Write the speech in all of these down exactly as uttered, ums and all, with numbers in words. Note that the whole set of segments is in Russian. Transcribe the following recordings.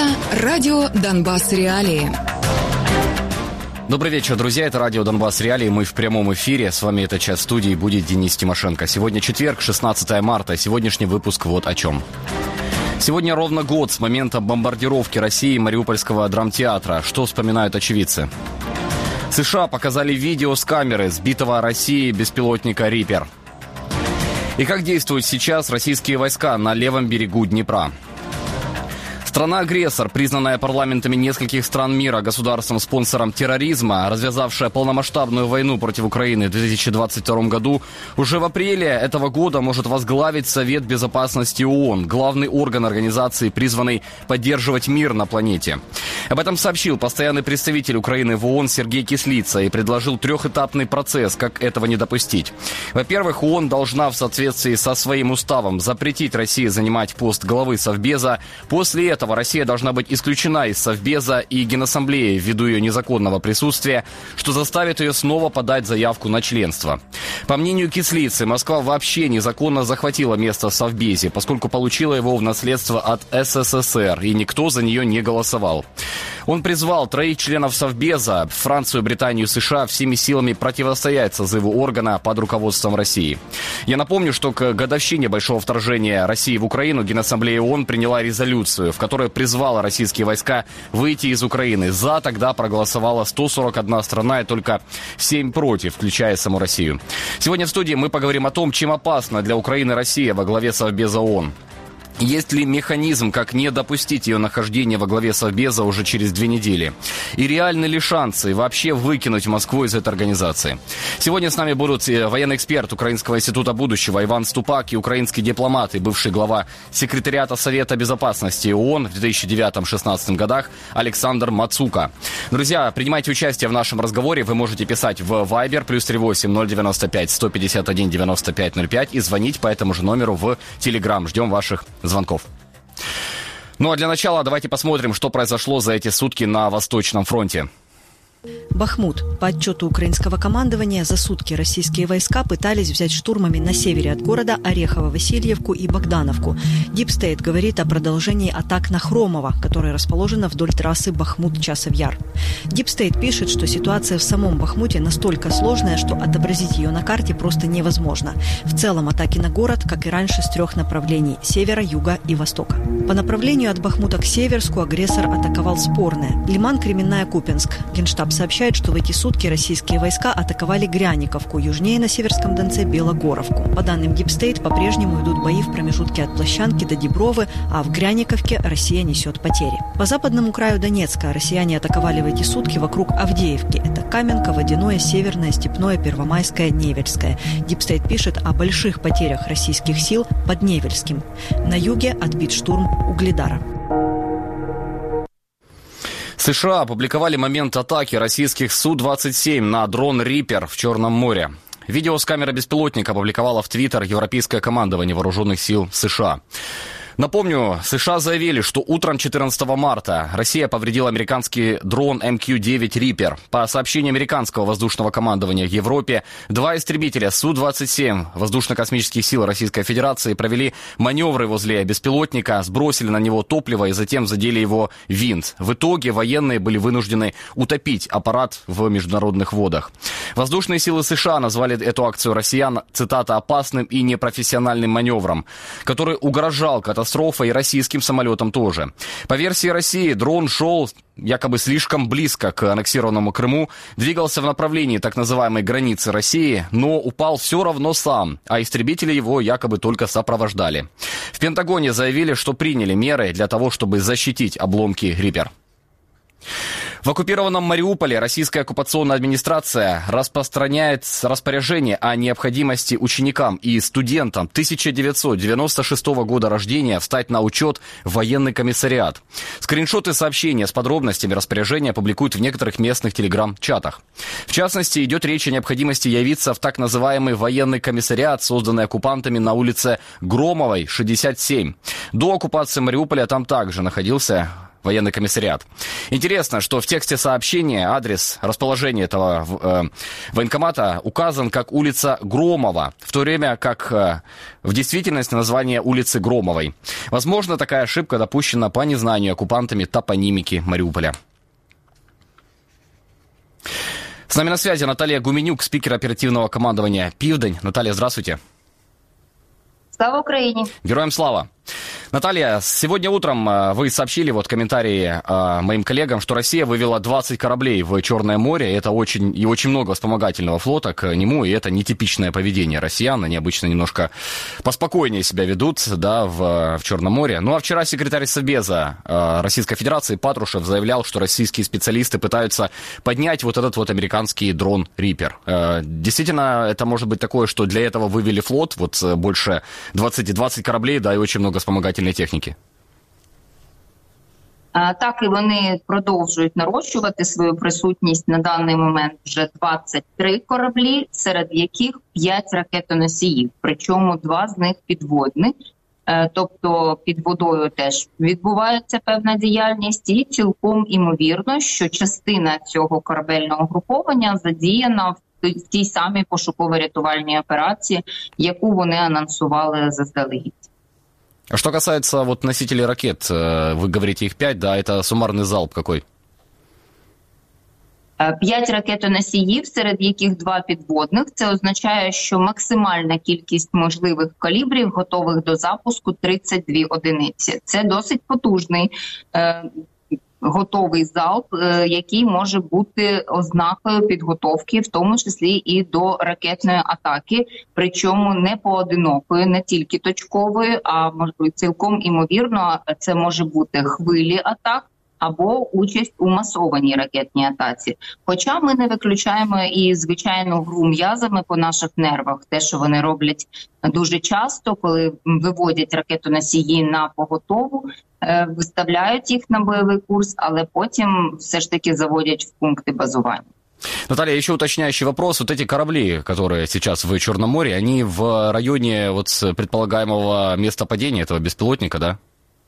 Это радио «Донбасс Реалии». Добрый вечер, друзья. Это радио «Донбасс Реалии». Мы в прямом эфире. С вами этот час в студии будет Денис Тимошенко. Сегодня четверг, шестнадцатое марта. Сегодняшний выпуск вот о чем. Сегодня ровно год с момента бомбардировки России Мариупольского драмтеатра. Что вспоминают очевидцы? США показали видео с камеры сбитого Россией беспилотника «Риппер». И как действуют сейчас российские войска на левом берегу Днепра? Страна-агрессор, признанная парламентами нескольких стран мира государством-спонсором терроризма, развязавшая полномасштабную войну против Украины в две тысячи двадцать втором году, уже в апреле этого года может возглавить Совет Безопасности ООН, главный орган организации, призванный поддерживать мир на планете. Об этом сообщил постоянный представитель Украины в ООН Сергей Кислица и предложил трехэтапный процесс, как этого не допустить. Во-первых, ООН должна в соответствии со своим уставом запретить России занимать пост главы Совбеза. После этого Россия должна быть исключена из Совбеза и Генассамблеи ввиду ее незаконного присутствия, что заставит ее снова подать заявку на членство. По мнению Кислицы, Москва вообще незаконно захватила место в Совбезе, поскольку получила его в наследство от СССР, и никто за нее не голосовал. Он призвал троих членов Совбеза, Францию, Британию, США, всеми силами противостоять созыву органа под руководством России. Я напомню, что к годовщине большого вторжения России в Украину Генассамблея ООН приняла резолюцию, в которой призвала российские войска выйти из Украины. За тогда проголосовала сто сорок одна страна и только семь против, включая саму Россию. Сегодня в студии мы поговорим о том, чем опасна для Украины Россия во главе Совбеза ООН. Есть ли механизм, как не допустить ее нахождения во главе Совбеза уже через две недели? И реальны ли шансы вообще выкинуть Москву из этой организации? Сегодня с нами будут военный эксперт Украинского института будущего Иван Ступак и украинский дипломат и бывший глава секретариата Совета Безопасности ООН в две тысячи девятом — две тысячи шестнадцатом годах Александр Мацука. Друзья, принимайте участие в нашем разговоре. Вы можете писать в Viber плюс три восемь ноль девяносто пять сто пятьдесят один девяносто пять ноль пять и звонить по этому же номеру в Telegram. Ждем ваших звонков. Ну а для начала давайте посмотрим, что произошло за эти сутки на Восточном фронте. Бахмут. По отчету украинского командования, за сутки российские войска пытались взять штурмами на севере от города Орехово-Васильевку и Богдановку. Дипстейт говорит о продолжении атак на Хромово, которая расположена вдоль трассы Бахмут-Часов-Яр. Дипстейт пишет, что ситуация в самом Бахмуте настолько сложная, что отобразить ее на карте просто невозможно. В целом атаки на город, как и раньше, с трех направлений – севера, юга и востока. По направлению от Бахмута к Северску агрессор атаковал Спорное. Лиман, Кременная, Купенск. Генштаб сообщает, что в эти сутки российские войска атаковали Гряниковку, южнее на Северском Донце Белогоровку. По данным Дипстейт, по-прежнему идут бои в промежутке от Площанки до Дебровы, а в Гряниковке Россия несет потери. По западному краю Донецка россияне атаковали в эти сутки вокруг Авдеевки. Это Каменка, Водяное, Северное, Степное, Первомайское, Невельское. Дипстейт пишет о больших потерях российских сил под Невельским. На юге отбит штурм Угледара. США опубликовали момент атаки российских Су двадцать семь на дрон «Риппер» в Черном море. Видео с камеры беспилотника опубликовало в Твиттер Европейское командование вооруженных сил США. Напомню, США заявили, что утром четырнадцатого марта Россия повредила американский дрон эм кью девять «Риппер». По сообщению американского воздушного командования в Европе, два истребителя Су двадцать семь воздушно-космических сил Российской Федерации провели маневры возле беспилотника, сбросили на него топливо и затем задели его винт. В итоге военные были вынуждены утопить аппарат в международных водах. Воздушные силы США назвали эту акцию россиян, цитата, «опасным и непрофессиональным маневром», который угрожал катастрофой и российским самолетам тоже. По версии России, дрон шел якобы слишком близко к аннексированному Крыму, двигался в направлении так называемой границы России, но упал все равно сам, а истребители его якобы только сопровождали. В Пентагоне заявили, что приняли меры для того, чтобы защитить обломки «Риппер». В оккупированном Мариуполе российская оккупационная администрация распространяет распоряжение о необходимости ученикам и студентам тысяча девятьсот девяносто шестого года рождения встать на учет в военный комиссариат. Скриншоты сообщения с подробностями распоряжения публикуют в некоторых местных телеграм-чатах. В частности, идет речь о необходимости явиться в так называемый военный комиссариат, созданный оккупантами на улице Громовой, шестьдесят семь. До оккупации Мариуполя там также находился военный комиссариат. Интересно, что в тексте сообщения адрес расположения этого э, военкомата указан как улица Громова, в то время как э, в действительности название улицы Громовой. Возможно, такая ошибка допущена по незнанию оккупантами топонимики Мариуполя. С нами на связи Наталья Гуменюк, спикер оперативного командования «Південь». Наталья, здравствуйте. Слава Украине! Героям слава! Наталья, сегодня утром вы сообщили, вот комментарии э, моим коллегам, что Россия вывела двадцать кораблей в Черное море. Это очень и очень много вспомогательного флота к нему, и это нетипичное поведение россиян. Они обычно немножко поспокойнее себя ведут, да, в, в Черном море. Ну а вчера секретарь Совбеза э, Российской Федерации Патрушев заявлял, что российские специалисты пытаются поднять вот этот вот американский дрон Риппер. Э, действительно, это может быть такое, что для этого вывели флот, вот больше двадцать, двадцать кораблей, да, и очень много вспомогательной техніки. Так, і вони продовжують нарощувати свою присутність. На даний момент вже двадцять три кораблі, серед яких п'ять ракетоносіїв, причому два з них підводні. Тобто під водою теж відбувається певна діяльність, і цілком імовірно, що частина цього корабельного груповання задіяна в тій самій пошуково-рятувальній операції, яку вони анонсували заздалегідь. А что касается вот носителей ракет, вы говорите их пять, да, это суммарный залп какой? П'ять ракетоносіїв, серед яких два підводних. Це означає, що максимальна кількість можливих калібрів, готових до запуску, тридцять дві одиниці. Це досить потужний е, готовий залп, е, який може бути ознакою підготовки, в тому числі і до ракетної атаки, причому не поодинокої, не тільки точкової, а можливо, цілком імовірно це може бути хвилі атак, або участь у масованій ракетній атаці. Хоча ми не виключаємо і звичайну гру м'язами по наших нервах, те, що вони роблять дуже часто, коли виводять ракетоносії на поготову, виставляють їх на бойовий курс, але потім все ж таки заводять в пункти базування. Наталья, еще уточняющий вопрос. Вот эти корабли, которые сейчас в Черном море, они в районе вот предполагаемого места падения этого беспилотника, да?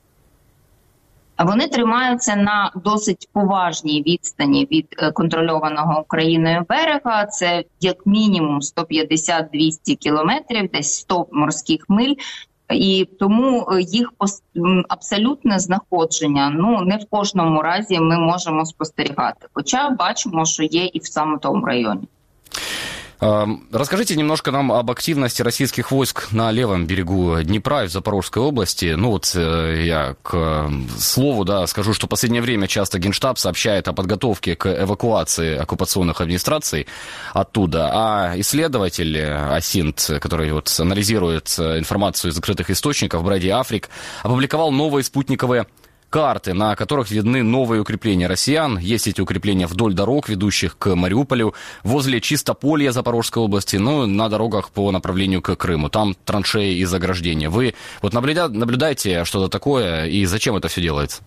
Вони тримаються на досить поважній відстані від контрольованого Україною берега. Це як мінімум сто п'ятдесят - двісті кілометрів, десь сто морських миль. І тому їх абсолютне знаходження, ну, не в кожному разі ми можемо спостерігати. Хоча бачимо, що є і в саме тому районі. Расскажите немножко нам об активности российских войск на левом берегу Днепра и в Запорожской области. Ну вот я к слову, да, скажу, что в последнее время часто Генштаб сообщает о подготовке к эвакуации оккупационных администраций оттуда, а исследователь АСИНТ, который вот анализирует информацию из закрытых источников, Брэди Африк, опубликовал новые спутниковые карты, на которых видны новые укрепления россиян. Есть эти укрепления вдоль дорог, ведущих к Мариуполю, возле Чистополья Запорожской области, ну, на дорогах по направлению к Крыму. Там траншеи и заграждения. Вы вот наблюда- наблюдаете что-то такое, и зачем это все делается?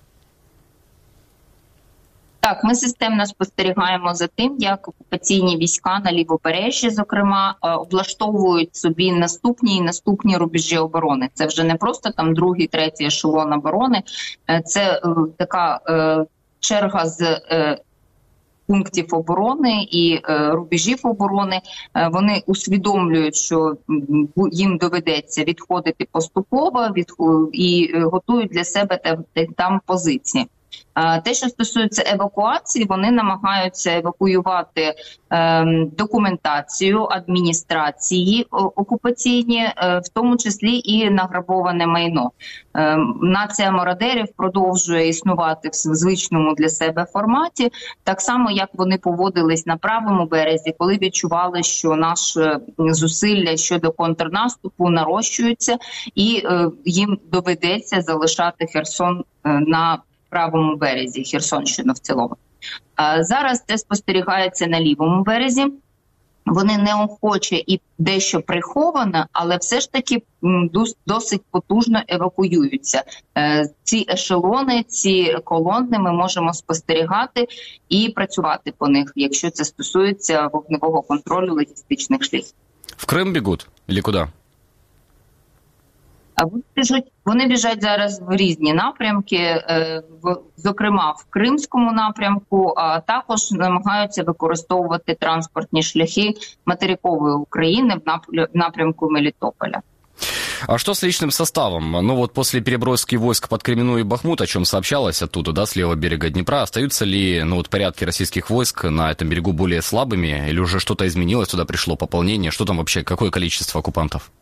Так, ми системно спостерігаємо за тим, як окупаційні війська на Лівобережжі, зокрема, облаштовують собі наступні і наступні рубежі оборони. Це вже не просто там другий, третій ешелон оборони, це е, така е, черга з е, пунктів оборони і е, рубежів оборони. Е, вони усвідомлюють, що їм доведеться відходити поступово від, і е, готують для себе там, там позиції. Те, що стосується евакуації, вони намагаються евакуювати е, документацію, адміністрації окупаційні, е, в тому числі і награбоване майно. Е, нація мародерів продовжує існувати в звичному для себе форматі, так само, як вони поводились на правому березі, коли відчували, що наші зусилля щодо контрнаступу нарощуються, і е, їм доведеться залишати Херсон е, на правому березі, Херсонщину в цілому. Зараз це спостерігається на лівому березі. Вони неохоче і дещо приховано, але все ж таки досить потужно евакуюються. Ці ешелони, ці колони ми можемо спостерігати і працювати по них, якщо це стосується вогневого контролю логістичних шляхів. В Крим бігуть? Или куди? Вони біжать, вони біжать зараз в різні напрямки, зокрема в Кримському напрямку, а також намагаються використовувати транспортні шляхи материкової України в напрямку Мелітополя. А что с личным составом? Ну вот после переброски войск под Кременную и Бахмут, о чем сообщалось оттуда, да, с левого берега Днепра, остаются ли, ну вот, порядки российских войск на этом берегу более слабыми, или уже что-то изменилось, туда пришло пополнение? Что там вообще, какое количество оккупантов?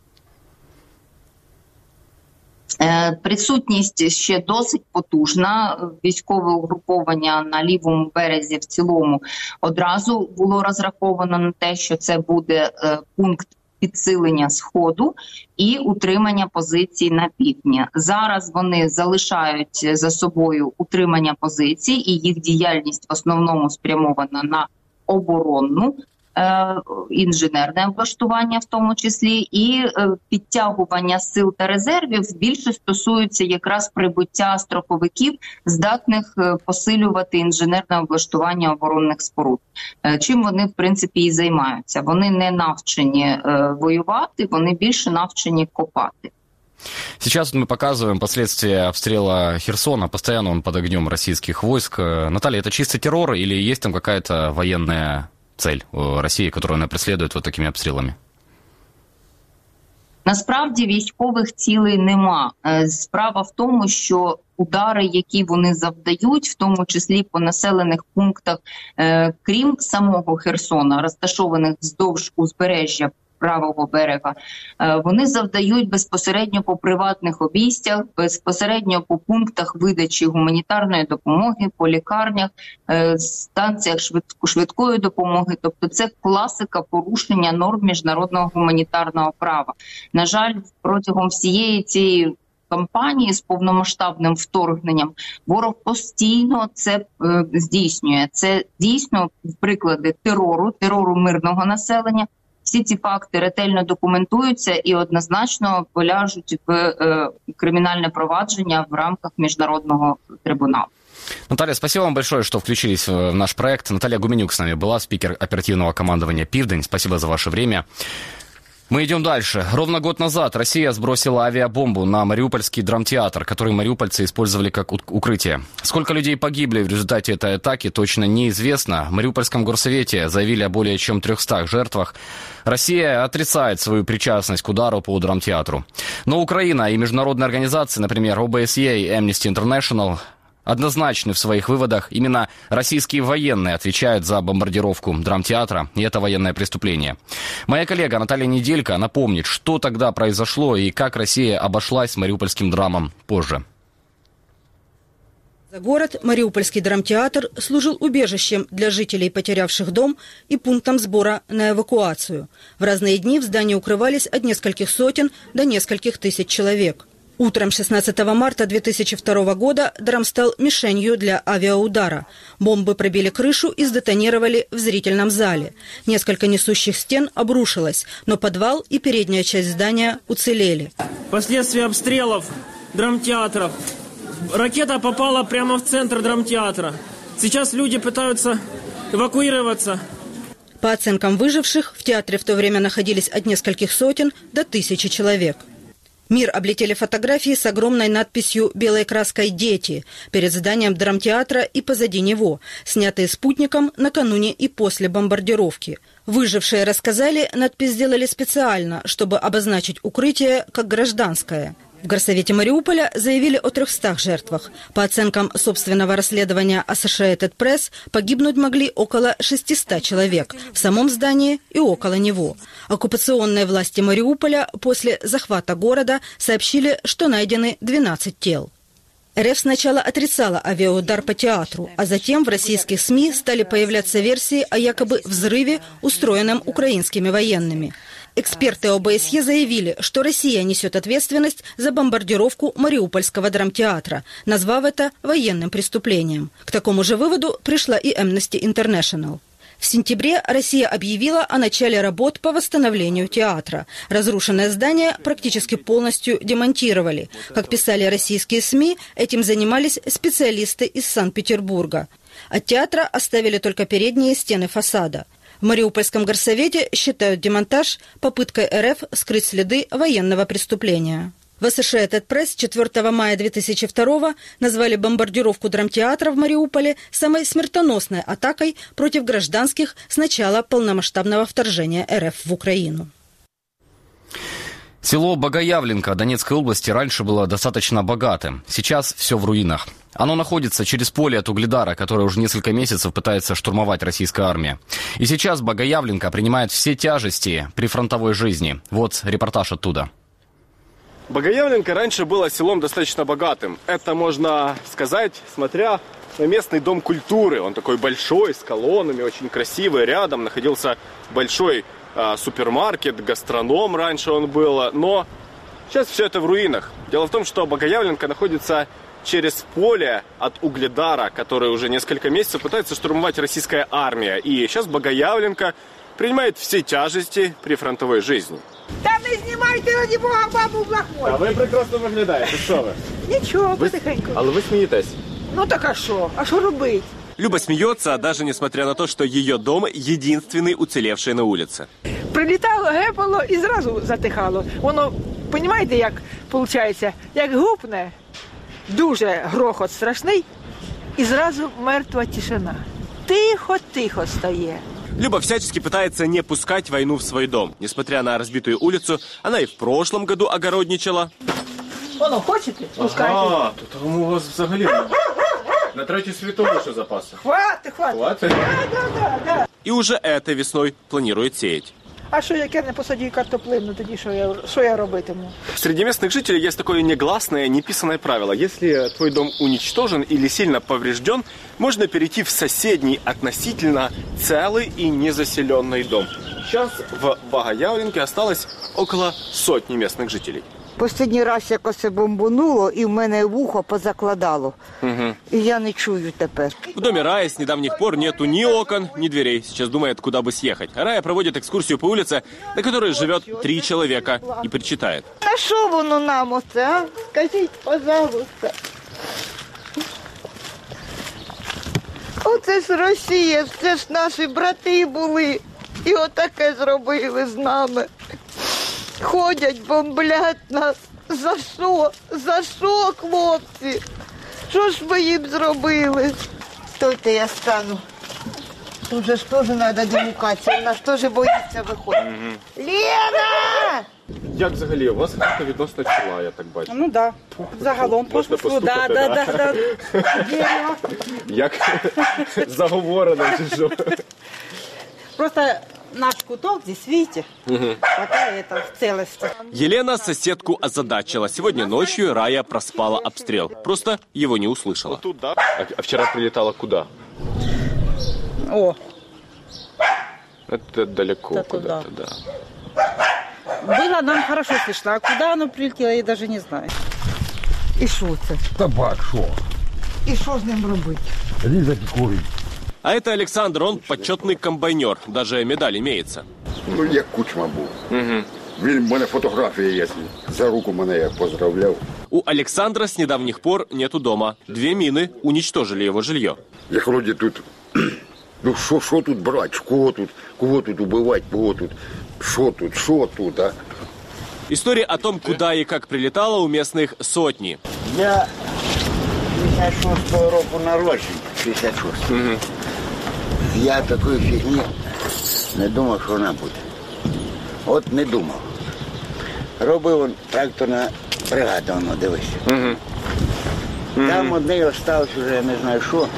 Присутність ще досить потужна. Військове угруповання на лівому березі в цілому одразу було розраховано на те, що це буде пункт підсилення Сходу і утримання позицій на півдні. Зараз вони залишають за собою утримання позицій, і їх діяльність в основному спрямована на оборонну, інженерне облаштування в тому числі, і підтягування сил та резервів більше стосуються якраз прибуття строковиків, здатних посилювати інженерне облаштування оборонних споруд. Чим вони, в принципі, і займаються. Вони не навчені воювати, вони більше навчені копати. Сейчас мы показываем последствия обстрела Херсона. Постоянно он под огнем российских войск. Наталья, это чистый террор или есть там какая-то военная цель Росії, яку вона преслідує вот такими обстрілами? Насправді військових цілей нема. Справа в тому, що удари, які вони завдають, в тому числі по населених пунктах, крім самого Херсона, розташованих вздовж узбережжя правого берега, вони завдають безпосередньо по приватних обійстях, безпосередньо по пунктах видачі гуманітарної допомоги, по лікарнях, станціях швидкої допомоги. Тобто це класика порушення норм міжнародного гуманітарного права. На жаль, протягом всієї цієї кампанії з повномасштабним вторгненням ворог постійно це е, здійснює. Це дійсно приклади терору, терору мирного населення. Всі ці факти ретельно документуються і однозначно поляжуть в е, кримінальне провадження в рамках міжнародного трибуналу. Наталья, спасибо вам большое, что включились в наш проект. Наталья Гуменюк с нами была, спикер оперативного командования «Пивдень». Спасибо за ваше время. Мы идем дальше. Ровно год назад Россия сбросила авиабомбу на Мариупольский драмтеатр, который мариупольцы использовали как укрытие. Сколько людей погибли в результате этой атаки, точно неизвестно. В Мариупольском горсовете заявили о более чем трехстах жертвах. Россия отрицает свою причастность к удару по драмтеатру. Но Украина и международные организации, например, о бэ эс е и Amnesty International, однозначны в своих выводах. Именно российские военные отвечают за бомбардировку драмтеатра, и это военное преступление. Моя коллега Наталья Неделько напомнит, что тогда произошло и как Россия обошлась с мариупольским драмом позже. За город Мариупольский драмтеатр служил убежищем для жителей, потерявших дом, и пунктом сбора на эвакуацию. В разные дни в здании укрывались от нескольких сотен до нескольких тысяч человек. Утром шестнадцатого марта две тысячи второго года драм стал мишенью для авиаудара. Бомбы пробили крышу и сдетонировали в зрительном зале. Несколько несущих стен обрушилось, но подвал и передняя часть здания уцелели. Последствия обстрелов драмтеатров. Ракета попала прямо в центр драмтеатра. Сейчас люди пытаются эвакуироваться. По оценкам выживших, в театре в то время находились от нескольких сотен до тысячи человек. Мир облетели фотографии с огромной надписью белой краской «Дети» перед зданием драмтеатра и позади него, снятые спутником накануне и после бомбардировки. Выжившие рассказали, надпись сделали специально, чтобы обозначить укрытие как гражданское. В горсовете Мариуполя заявили о трехстах жертвах. По оценкам собственного расследования Associated Press, погибнуть могли около шестисот человек в самом здании и около него. Оккупационные власти Мариуполя после захвата города сообщили, что найдены двенадцать тел. эр эф сначала отрицала авиаудар по театру, а затем в российских СМИ стали появляться версии о якобы взрыве, устроенном украинскими военными. Эксперты о бэ эс е заявили, что Россия несет ответственность за бомбардировку Мариупольского драмтеатра, назвав это военным преступлением. К такому же выводу пришла и Amnesty International. В сентябре Россия объявила о начале работ по восстановлению театра. Разрушенное здание практически полностью демонтировали. Как писали российские СМИ, этим занимались специалисты из Санкт-Петербурга. От театра оставили только передние стены фасада. В Мариупольском горсовете считают демонтаж попыткой эр эф скрыть следы военного преступления. В Associated Press четвёртого мая две тысячи второго назвали бомбардировку драмтеатра в Мариуполе самой смертоносной атакой против гражданских с начала полномасштабного вторжения РФ в Украину. Село Богоявленко Донецкой области раньше было достаточно богатым. Сейчас все в руинах. Оно находится через поле от Угледара, которое уже несколько месяцев пытается штурмовать российская армия. И сейчас Богоявленко принимает все тяжести прифронтовой жизни. Вот репортаж оттуда. Богоявленко раньше было селом достаточно богатым. Это можно сказать, смотря на местный дом культуры. Он такой большой, с колоннами, очень красивый. Рядом находился большой а, супермаркет, гастроном раньше он был. Но сейчас все это в руинах. Дело в том, что Богоявленко находится через поле от Угледара, который уже несколько месяцев пытается штурмовать российская армия. И сейчас Богоявленко принимает все тяжести прифронтовой жизни. Та не знімайте, раді Бога, бабу в лахмоті. А ви прекрасно виглядаєте, що ви? Нічого, Ви... потихеньку. Але ви смієтесь. Ну так а що? А що робити? Люба смеется, даже несмотря на то, что ее дом единственный уцелевший на улице. Прилітало, гепало і зразу затихало. Воно, розумієте, як виходить? Як гупне, дуже грохот страшний, і зразу мертва тишина. Тихо-тихо стає. Люба всячески пытается не пускать войну в свой дом. Несмотря на разбитую улицу, она и в прошлом году огородничала. Воно, хочете? Пускайте. А, тут у вас взагалі на третій світовій що запаси. Хватить, хватить. Хватить? Да, да, да, да. И уже этой весной планирует сеять. А що, як я не посадю картоплину, тоді що я, що я робитиму? Среди местных жителей есть такое негласное, неписанное правило. Если твой дом уничтожен или сильно поврежден, можно перейти в соседний относительно целый и незаселенный дом. Сейчас в Богоявленке осталось около сотни местных жителей. Останній раз якось бомбануло, і в мене вухо позакладало. Угу. І я не чую тепер. В доме Раи с недавних пор нету ни окон, ни дверей. Сейчас думает, куда бы съехать. Рая проводит экскурсию по улице, на которой живет три человека, и причитает. А що воно нам оце, а? Скажіть, пожалуйста. Оце ж Росія, це ж наші брати були. І отаке зробили з нами. Ходять, бомблять нас. За що? За що, хлопці? Що ж ви їм зробили? Стойте, я стану. Тут же ж теж треба демократія. У нас теж боїться виходити. Угу. Лена! Як взагалі? У вас хата відносно чула, я так бачу. Ну так. Да. Загалом можна постукати, да, да? Да, да, да. Як заговорено, чи що? Просто наш куток здесь, видите, угу. Такая это в целости. Елена соседку озадачила. Сегодня ночью Рая проспала обстрел. Просто его не услышала. Вот тут, да? А, а вчера прилетала куда? О. Это далеко это куда-то, да. Было нам хорошо слышно, а куда оно прилетело, я даже не знаю. І що це? Табак, що? І що з ним робити? Різати курить. А это Александр, он почетный комбайнер. Даже медаль имеется. Ну, як Кучма був. Угу. Він, в мене фотографія є. За руку мене я поздравляв. У Александра с недавних пор нету дома. Две мины уничтожили его жилье. Як вроді тут, ну що, що тут брати, кого тут, кого тут убивати, кого тут, що тут, що тут, а? Истории о том, куда и как прилетало, у местных сотни. Я п'ятдесят шостого року народження, п'ятдесят шостого. Угу. Я такої фігні не думав, що вона буде. От не думав. Робив он тракторна бригада, воно, дивись. Угу. Там одне осталось вже, я не знаю що.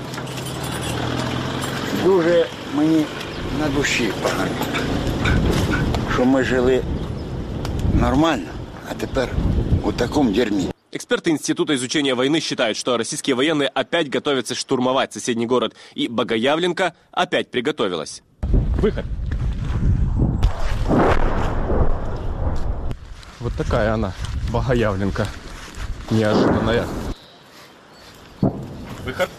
Дуже мені на душі погано. Що ми жили нормально, а тепер у такому дерьмі. Эксперты Института изучения войны считают, что российские военные опять готовятся штурмовать соседний город, и Богоявленко опять приготовилась. Выход. Вот такая она, Богоявленко, неожиданная. Выход.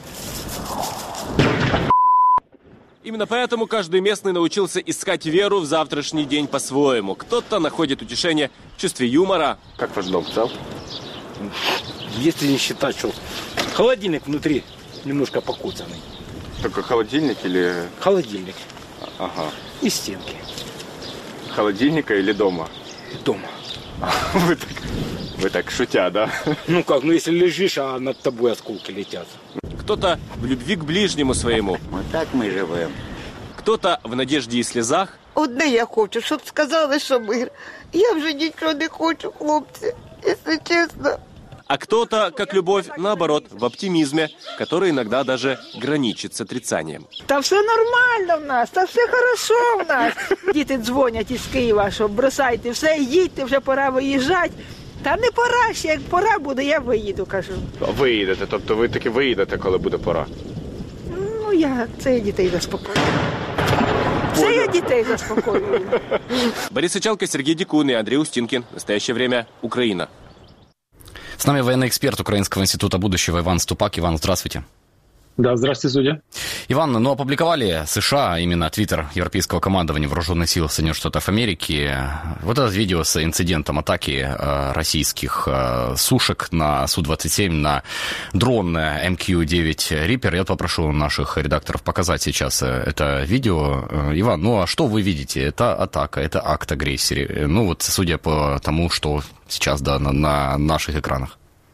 Именно поэтому каждый местный научился искать веру в завтрашний день по-своему. Кто-то находит утешение в чувстве юмора. Как ваш дом, цел? Если не считать, что холодильник внутри немножко покоцанный. Только холодильник или... Холодильник. Ага. И стенки. Холодильника или дома? Дома. Вы так Вы так шутя, да? Ну как, ну если лежишь, а над тобой осколки летят. Кто-то в любви к ближнему своему. Вот так мы живем. Кто-то в надежде и слезах. Одне я хочу, щоб сказали, що мир. Я вже нічого не хочу, хлопці, якщо чесно. А кто-то, как любовь, наоборот, в оптимизме, который иногда даже граничит с отрицанием. Та все нормально в нас, та все хорошо в нас. Діти дзвонять із Києва, що бросайте все, їдьте, вже пора виїжджати. Та не пора ще, як пора буде, я виїду, кажу. Виїдете, тобто ви таки виїдете, коли буде пора? Ну, я, це я дітей заспокоюю. Це я дітей заспокоюю. Борис Сычалко, Сергей Дикун и Андрей Устинкин. В настоящее время Украина. С нами военный эксперт Украинского института будущего Иван Ступак. Иван, здравствуйте. Да, здравствуйте, судья. Иван, ну опубликовали США, именно твиттер Европейского командования Вооруженных сил Соединенных Штатов Америки, вот это видео с инцидентом атаки э, российских э, сушек на Су двадцать семь на дрон эм кью девять Reaper. Я попрошу наших редакторов показать сейчас это видео. Иван, ну а что вы видите? Это атака, это акт агрессии. Ну вот судя по тому, что сейчас да, на, на наших экранах.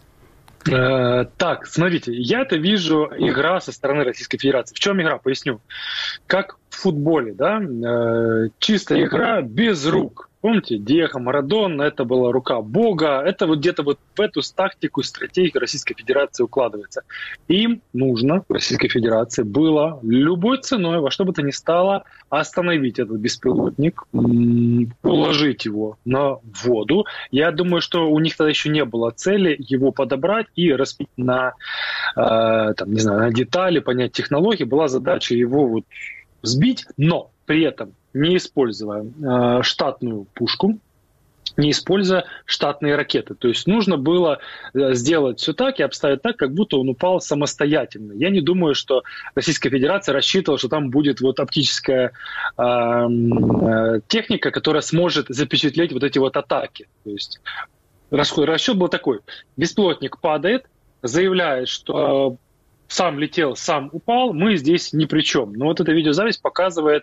Так, смотрите, я это вижу игра со стороны Российской Федерации. В чем игра? Поясню. Как в футболе, да, чистая игра без рук. Помните, Диего Марадона, это была рука Бога. Это вот где-то вот в эту тактику, стратегию Российской Федерации укладывается. Им нужно, Российской Федерации, было любой ценой, во что бы то ни стало, остановить этот беспилотник, уложить его на воду. Я думаю, что у них тогда еще не было цели его подобрать и разбить на, э, там, не знаю, на детали, понять технологии. Была задача его вот сбить, но при этом не используя э, штатную пушку, не используя штатные ракеты. То есть нужно было сделать все так и обставить так, как будто он упал самостоятельно. Я не думаю, что Российская Федерация рассчитывала, что там будет вот оптическая э, э, техника, которая сможет запечатлеть вот эти вот атаки. То есть расчет, расчет был такой. Беспилотник падает, заявляет, что э, сам летел, сам упал, мы здесь ни при чем. Но вот эта видеозапись показывает,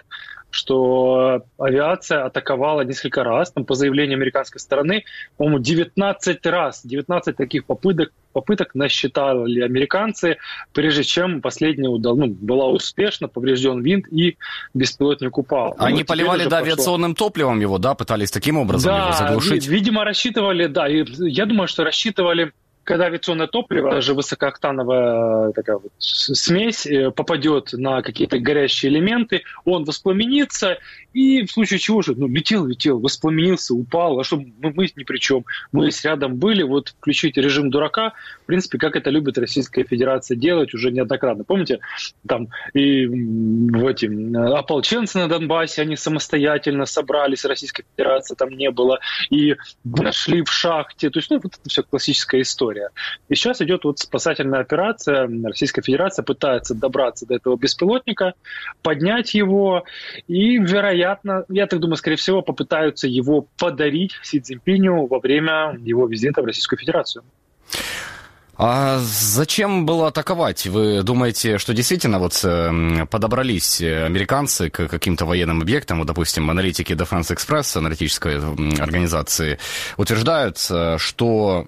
что авиация атаковала несколько раз, там, по заявлению американской стороны, по-моему, девятнадцать раз, девятнадцать таких попыток, попыток насчитали американцы, прежде чем последняя удал, ну, была успешно, поврежден винт и беспилотник упал. Они ну, поливали, да, авиационным топливом его, да, пытались таким образом да, его заглушить? Видимо, рассчитывали, да, и я думаю, что рассчитывали, когда авиационное топливо, даже высокооктановая такая вот смесь, попадет на какие-то горящие элементы, он воспламенится, и в случае чего же, ну, летел, летел, воспламенился, упал, а что мы, мы ни при чем, мы рядом были, вот включить режим дурака, в принципе, как это любит Российская Федерация делать уже неоднократно. Помните, там и в эти ополченцы на Донбассе, они самостоятельно собрались, Российской Федерации там не было, и нашли в шахте, то есть, ну, вот это все классическая история. И сейчас идет вот спасательная операция. Российская Федерация пытается добраться до этого беспилотника, поднять его и, вероятно, я так думаю, скорее всего, попытаются его подарить Си Цзиньпиню во время его визита в Российскую Федерацию. А зачем было атаковать? Вы думаете, что действительно вот подобрались американцы к каким-то военным объектам? Вот, допустим, аналитики Defense Express, аналитической организации, утверждают, что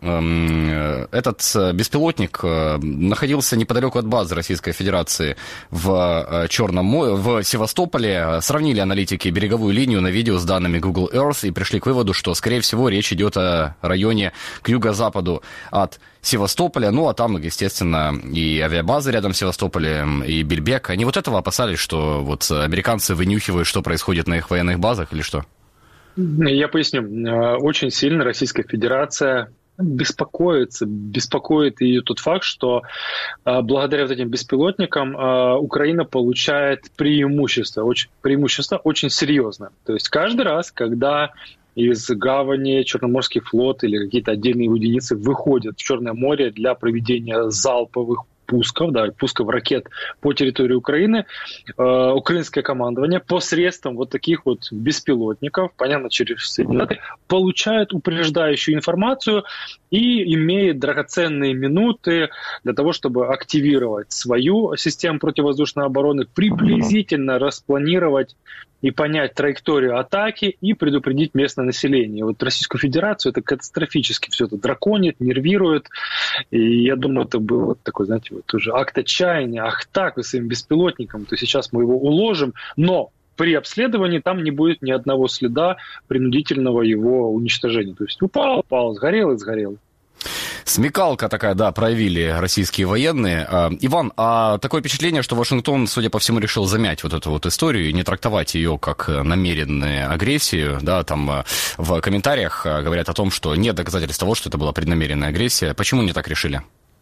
этот беспилотник находился неподалеку от базы Российской Федерации в Черном море, в Севастополе. Сравнили аналитики береговую линию на видео с данными Google Earth и пришли к выводу, что, скорее всего, речь идет о районе к юго-западу от Севастополя, ну а там, естественно, и авиабазы рядом с Севастополем, и Бельбек. Они вот этого опасались, что вот американцы вынюхивают, что происходит на их военных базах, или что? Я поясню. Очень сильно Российская Федерация беспокоится, беспокоит ее тот факт, что благодаря вот этим беспилотникам Украина получает преимущество, очень, преимущество очень серьезное. То есть каждый раз, когда из гавани Черноморский флот или какие-то отдельные единицы выходят в Черное море для проведения залповых пусков, да, пусков ракет по территории Украины, э, украинское командование посредством вот таких вот беспилотников, понятно, через Соединенные, получает упреждающую информацию и имеет драгоценные минуты для того, чтобы активировать свою систему противовоздушной обороны, приблизительно распланировать и понять траекторию атаки и предупредить местное население. Вот Российскую Федерацию это катастрофически все это драконит, нервирует. И я думаю, это был вот такой, знаете, вот уже акт отчаяния. Ах так, вы своим беспилотником, то сейчас мы его уложим, но при обследовании там не будет ни одного следа принудительного его уничтожения. То есть упал, упал, сгорел и сгорел. Смекалка такая, да, проявили российские военные. Иван, а такое впечатление, что Вашингтон, судя по всему, решил замять вот эту вот историю и не трактовать ее как намеренную агрессию, да, там в комментариях говорят о том, что нет доказательств того, что это была преднамеренная агрессия. Почему не так решили?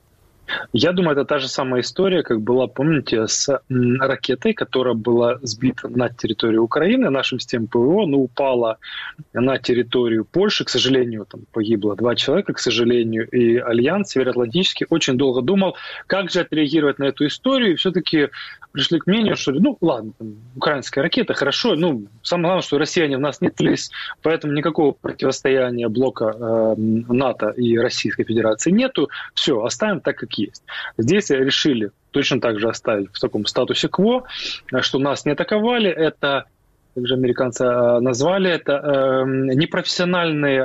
Я думаю, это та же самая история, как была, помните, с ракетой, которая была сбита над территорией Украины нашим системой ПВО, но упала на территорию Польши. К сожалению, там погибло два человека, к сожалению, и Альянс Североатлантический очень долго думал, как же отреагировать на эту историю, и все-таки пришли к мнению, что, ну, ладно, там, украинская ракета, хорошо, ну, самое главное, что россияне в нас не тлись, поэтому никакого противостояния блока э, НАТО и Российской Федерации нету, все, оставим так, как есть. Здесь решили точно так же оставить в таком статусе кво, что нас не атаковали, это, как же американцы назвали, это э, непрофессиональные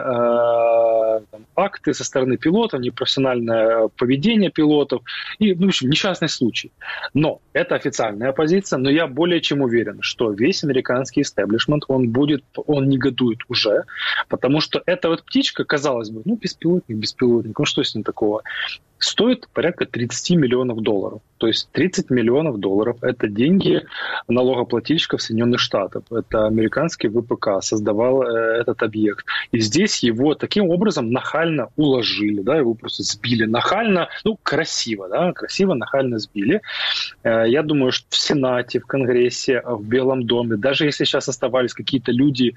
э, там, акты со стороны пилотов, непрофессиональное поведение пилотов, и, ну, в общем, несчастный случай. Но это официальная позиция, но я более чем уверен, что весь американский истеблишмент, он будет, он негодует уже, потому что эта вот птичка, казалось бы, ну, беспилотник, беспилотник, ну, что с ним такого? Стоит порядка тридцать миллионов долларов. То есть тридцать миллионов долларов – это деньги налогоплательщиков Соединенных Штатов. Это американский ВПК создавал э, этот объект. И здесь его таким образом нахально уложили, да, его просто сбили нахально, ну, красиво, да, красиво, нахально сбили. Э, я думаю, что в Сенате, в Конгрессе, в Белом доме, даже если сейчас оставались какие-то люди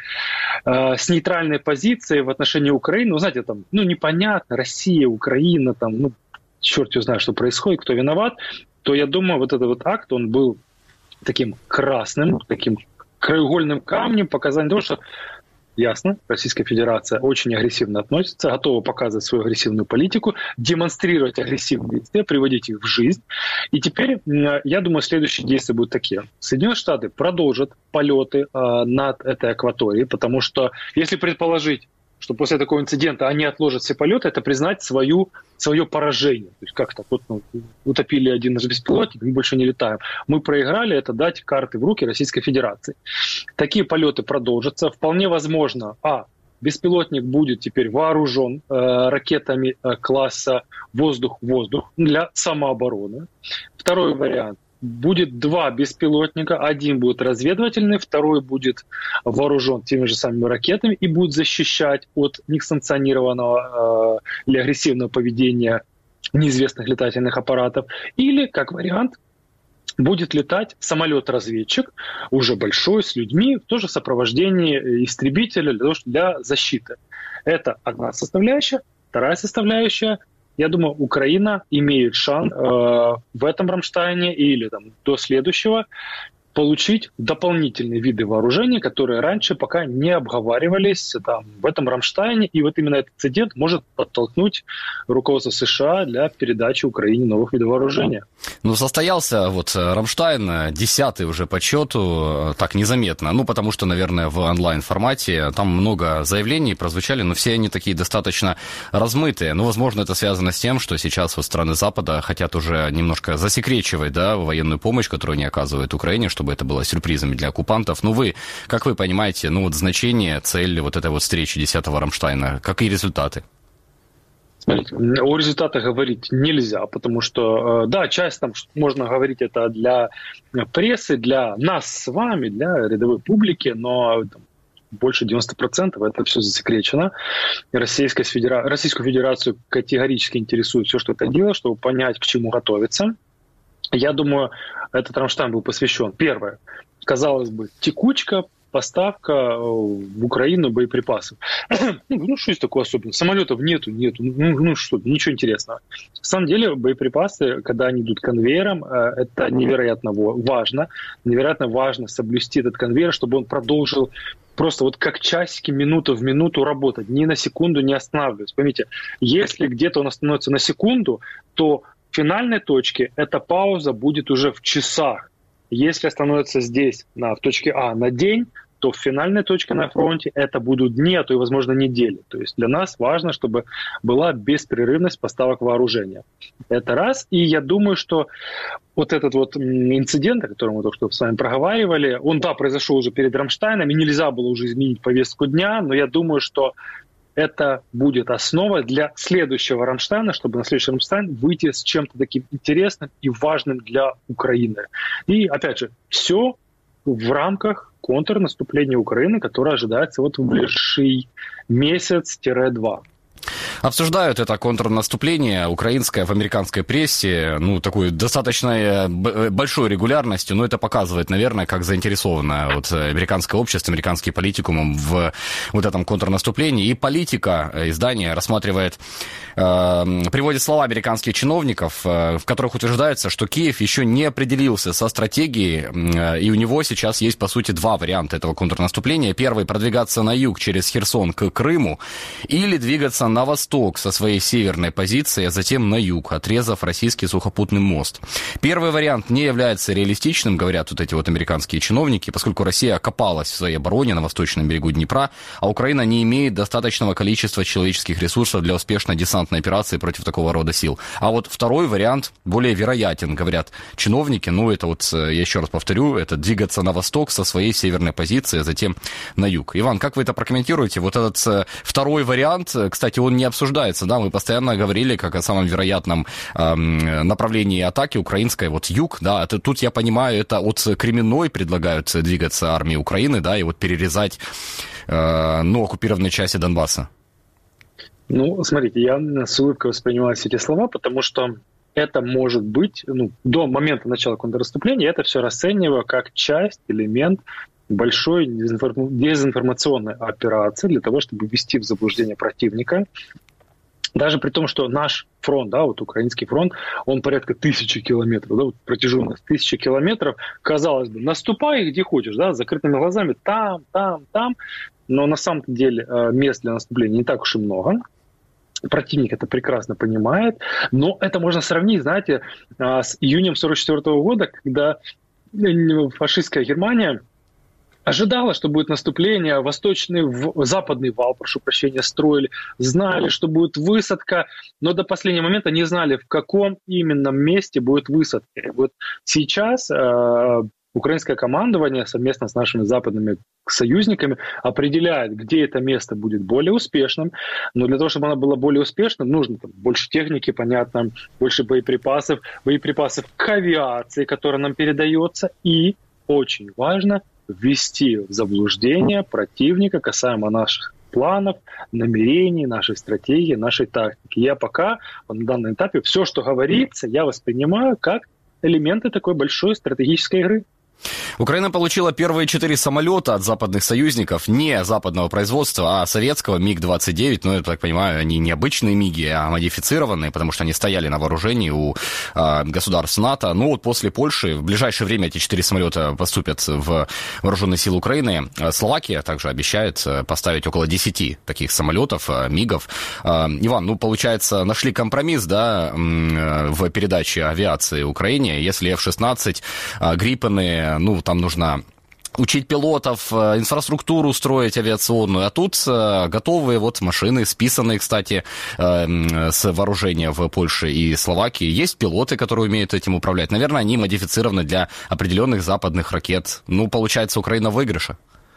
э, с нейтральной позицией в отношении Украины, ну, знаете, там, ну, непонятно, Россия, Украина, там, ну, черт его знает, что происходит, кто виноват, то я думаю, вот этот вот акт, он был таким красным, таким краеугольным камнем, показанием того, что ясно, Российская Федерация очень агрессивно относится, готова показывать свою агрессивную политику, демонстрировать агрессивные действия, приводить их в жизнь. И теперь, я думаю, следующие действия будут такие. Соединенные Штаты продолжат полеты э, над этой акваторией, потому что, если предположить, что после такого инцидента они отложат все полеты, это признать свою, свое поражение. То есть как так, вот ну, утопили один из беспилотников, мы больше не летаем. Мы проиграли, это дать карты в руки Российской Федерации. Такие полеты продолжатся. Вполне возможно, а, беспилотник будет теперь вооружен э, ракетами э, класса воздух-воздух для самообороны. Второй вариант. Будет два беспилотника, один будет разведывательный, второй будет вооружен теми же самыми ракетами и будет защищать от несанкционированного э, или агрессивного поведения неизвестных летательных аппаратов. Или, как вариант, будет летать самолет-разведчик, уже большой, с людьми, тоже в сопровождении истребителя для, для защиты. Это одна составляющая. Вторая составляющая – я думаю, Украина имеет шанс э, в этом Рамштайне или там, до следующего получить дополнительные виды вооружения, которые раньше пока не обговаривались там, в этом Рамштайне. И вот именно этот инцидент может подтолкнуть руководство США для передачи Украине новых видов вооружения. Ну, состоялся вот Рамштайн, десятый уже по счету, так незаметно. Ну, потому что, наверное, в онлайн-формате там много заявлений прозвучали, но все они такие достаточно размытые. Ну, возможно, это связано с тем, что сейчас вот страны Запада хотят уже немножко засекречивать, да, военную помощь, которую они оказывают Украине, чтобы это было сюрпризами для оккупантов. Ну, вы, как вы понимаете, ну, вот значение, цель вот этой вот встречи десятого Рамштайна, какие результаты? Смотрите, о результатах говорить нельзя, потому что, да, часть там, можно говорить, это для прессы, для нас с вами, для рядовой публики, но там, больше девяносто процентов это все засекречено. Российская Федера... Российскую Федерацию категорически интересует все, что это дело, чтобы понять, к чему готовиться. Я думаю, этот Рамштайн был посвящен, первое, казалось бы, текучка, поставка в Украину боеприпасов. Ну, что есть такое особенное? Самолетов нету, нету. Ну, ну что, ничего интересного. На самом деле, боеприпасы, когда они идут конвейером, это невероятно важно. Невероятно важно соблюсти этот конвейер, чтобы он продолжил просто вот как часики, минуту в минуту работать, ни на секунду не останавливаясь. Поймите, если где-то он остановится на секунду, то в финальной точке эта пауза будет уже в часах. Если остановится здесь, на, в точке А, на день, то в финальной точке на фронте это будут дни, а то и, возможно, недели. То есть для нас важно, чтобы была беспрерывность поставок вооружения. Это раз. И я думаю, что вот этот вот инцидент, о котором мы только что с вами проговаривали, он, да, произошел уже перед Рамштайном, и нельзя было уже изменить повестку дня, но я думаю, что это будет основа для следующего Рамштайна, чтобы на следующий Рамштайн выйти с чем-то таким интересным и важным для Украины. И, опять же, все в рамках контрнаступления Украины, которое ожидается вот в ближайший месяц-два. Обсуждают это контрнаступление украинское в американской прессе, ну, такой достаточно большой регулярностью, но это показывает, наверное, как заинтересовано вот американское общество, американский политикум в вот этом контрнаступлении. И политика издания рассматривает, э, приводит слова американских чиновников, э, в которых утверждается, что Киев еще не определился со стратегией, э, и у него сейчас есть, по сути, два варианта этого контрнаступления. Первый — продвигаться на юг через Херсон к Крыму, или двигаться на восток со своей северной позиции, а затем на юг, отрезав российский сухопутный мост. Первый вариант не является реалистичным, говорят вот эти вот американские чиновники, поскольку Россия окопалась в своей обороне на восточном берегу Днепра, а Украина не имеет достаточного количества человеческих ресурсов для успешной десантной операции против такого рода сил. А вот второй вариант более вероятен, говорят чиновники. Ну, это вот, я еще раз повторю, это двигаться на восток со своей северной позиции, а затем на юг. Иван, как вы это прокомментируете? Вот этот второй вариант, кстати, он не обсуждается, да, мы постоянно говорили как о самом вероятном э, направлении атаки украинской, вот юг, да, это, тут я понимаю, это от Кременной предлагают двигаться армии Украины, да, и вот перерезать, э, ну, оккупированные части Донбасса. Ну, смотрите, я с улыбкой воспринимаю все эти слова, потому что это может быть, ну, до момента начала контрнаступления, это все расцениваю как часть, элемент большой дезинформационной операции для того, чтобы ввести в заблуждение противника. Даже при том, что наш фронт, да, вот украинский фронт, он порядка тысячи километров, да, вот протяженность тысячи километров, казалось бы, наступай где хочешь, да, с закрытыми глазами, там, там, там, но на самом деле мест для наступления не так уж и много. Противник это прекрасно понимает, но это можно сравнить, знаете, с июнем сорок четвёртого года, когда фашистская Германия ожидала, что будет наступление, восточный, западный вал, прошу прощения, строили, знали, что будет высадка, но до последнего момента не знали, в каком именно месте будет высадка. И вот сейчас э, украинское командование совместно с нашими западными союзниками определяет, где это место будет более успешным, но для того, чтобы оно было более успешным, нужно там, больше техники, понятно, больше боеприпасов, боеприпасов к авиации, которая нам передается, и очень важно ввести в заблуждение противника касаемо наших планов, намерений, нашей стратегии, нашей тактики. Я пока на данном этапе все, что говорится, я воспринимаю как элементы такой большой стратегической игры. Украина получила первые четыре самолета от западных союзников, не западного производства, а советского миг двадцать девять. Ну, я так понимаю, они не обычные МиГи, а модифицированные, потому что они стояли на вооружении у э, государств НАТО. Ну, вот после Польши в ближайшее время эти четыре самолета поступят в вооруженные силы Украины. Словакия также обещает поставить около десяти таких самолетов, МиГов. Э, Иван, ну, получается, нашли компромисс, да, в передаче авиации Украине. Если эф шестнадцать, Гриппены, ну, там нужно учить пилотов, инфраструктуру строить авиационную, а тут готовые вот машины, списанные, кстати, с вооружения в Польше и Словакии. Есть пилоты, которые умеют этим управлять. Наверное, они модифицированы для определенных западных ракет. Ну, получается, Украина в выигрыше.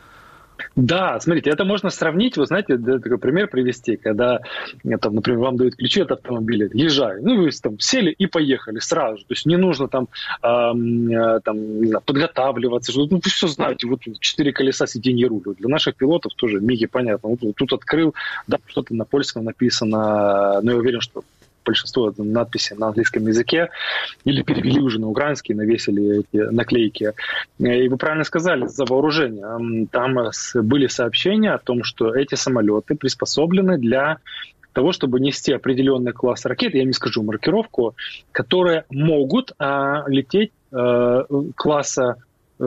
Да, смотрите, это можно сравнить, вы знаете, такой пример привести, когда, там, например, вам дают ключи от автомобиля, езжай, ну, вы там сели и поехали сразу, то есть не нужно там, э, там не знаю, подготавливаться, ну, вы все знаете, вот четыре колеса, сиденье, руль. Для наших пилотов тоже МиГи, понятно, вот, вот тут открыл, да, что-то на польском написано, но я уверен, что большинство надписей на английском языке, или перевели уже на украинский, навесили эти наклейки. И вы правильно сказали, за вооружение. Там были сообщения о том, что эти самолеты приспособлены для того, чтобы нести определенный класс ракет, я не скажу маркировку, которые могут а, лететь а, класса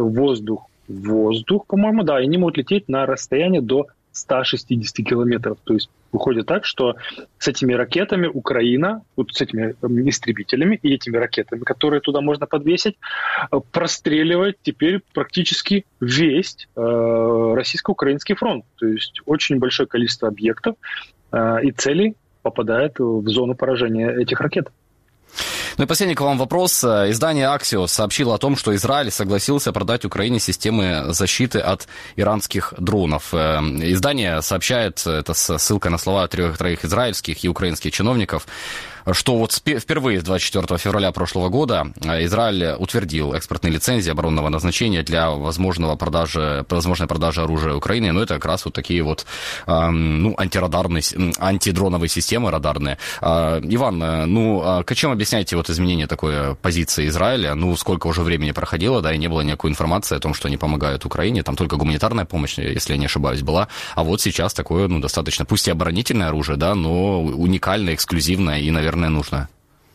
воздух-воздух, по-моему, да, и они могут лететь на расстояние до сто шестьдесят километров. То есть выходит так, что с этими ракетами Украина, вот с этими истребителями и этими ракетами, которые туда можно подвесить, простреливает теперь практически весь э, российско-украинский фронт. То есть очень большое количество объектов э, и целей попадает в зону поражения этих ракет. Ну и последний к вам вопрос. Издание Axios сообщило о том, что Израиль согласился продать Украине системы защиты от иранских дронов. Издание сообщает, это с ссылкой на слова трех-троих израильских и украинских чиновников, что вот впервые с двадцать четвёртого февраля прошлого года Израиль утвердил экспортные лицензии оборонного назначения для возможного продажи, возможной продажи оружия Украине. Но это как раз вот такие вот ну, антирадарные, антидроновые системы радарные. Иван, ну, чем объясняете вот изменение такой позиции Израиля? Ну, сколько уже времени проходило, да, и не было никакой информации о том, что они помогают Украине. Там только гуманитарная помощь, если я не ошибаюсь, была. А вот сейчас такое, ну, достаточно, пусть и оборонительное оружие, да, но уникальное, эксклюзивное и, наверное, нужно.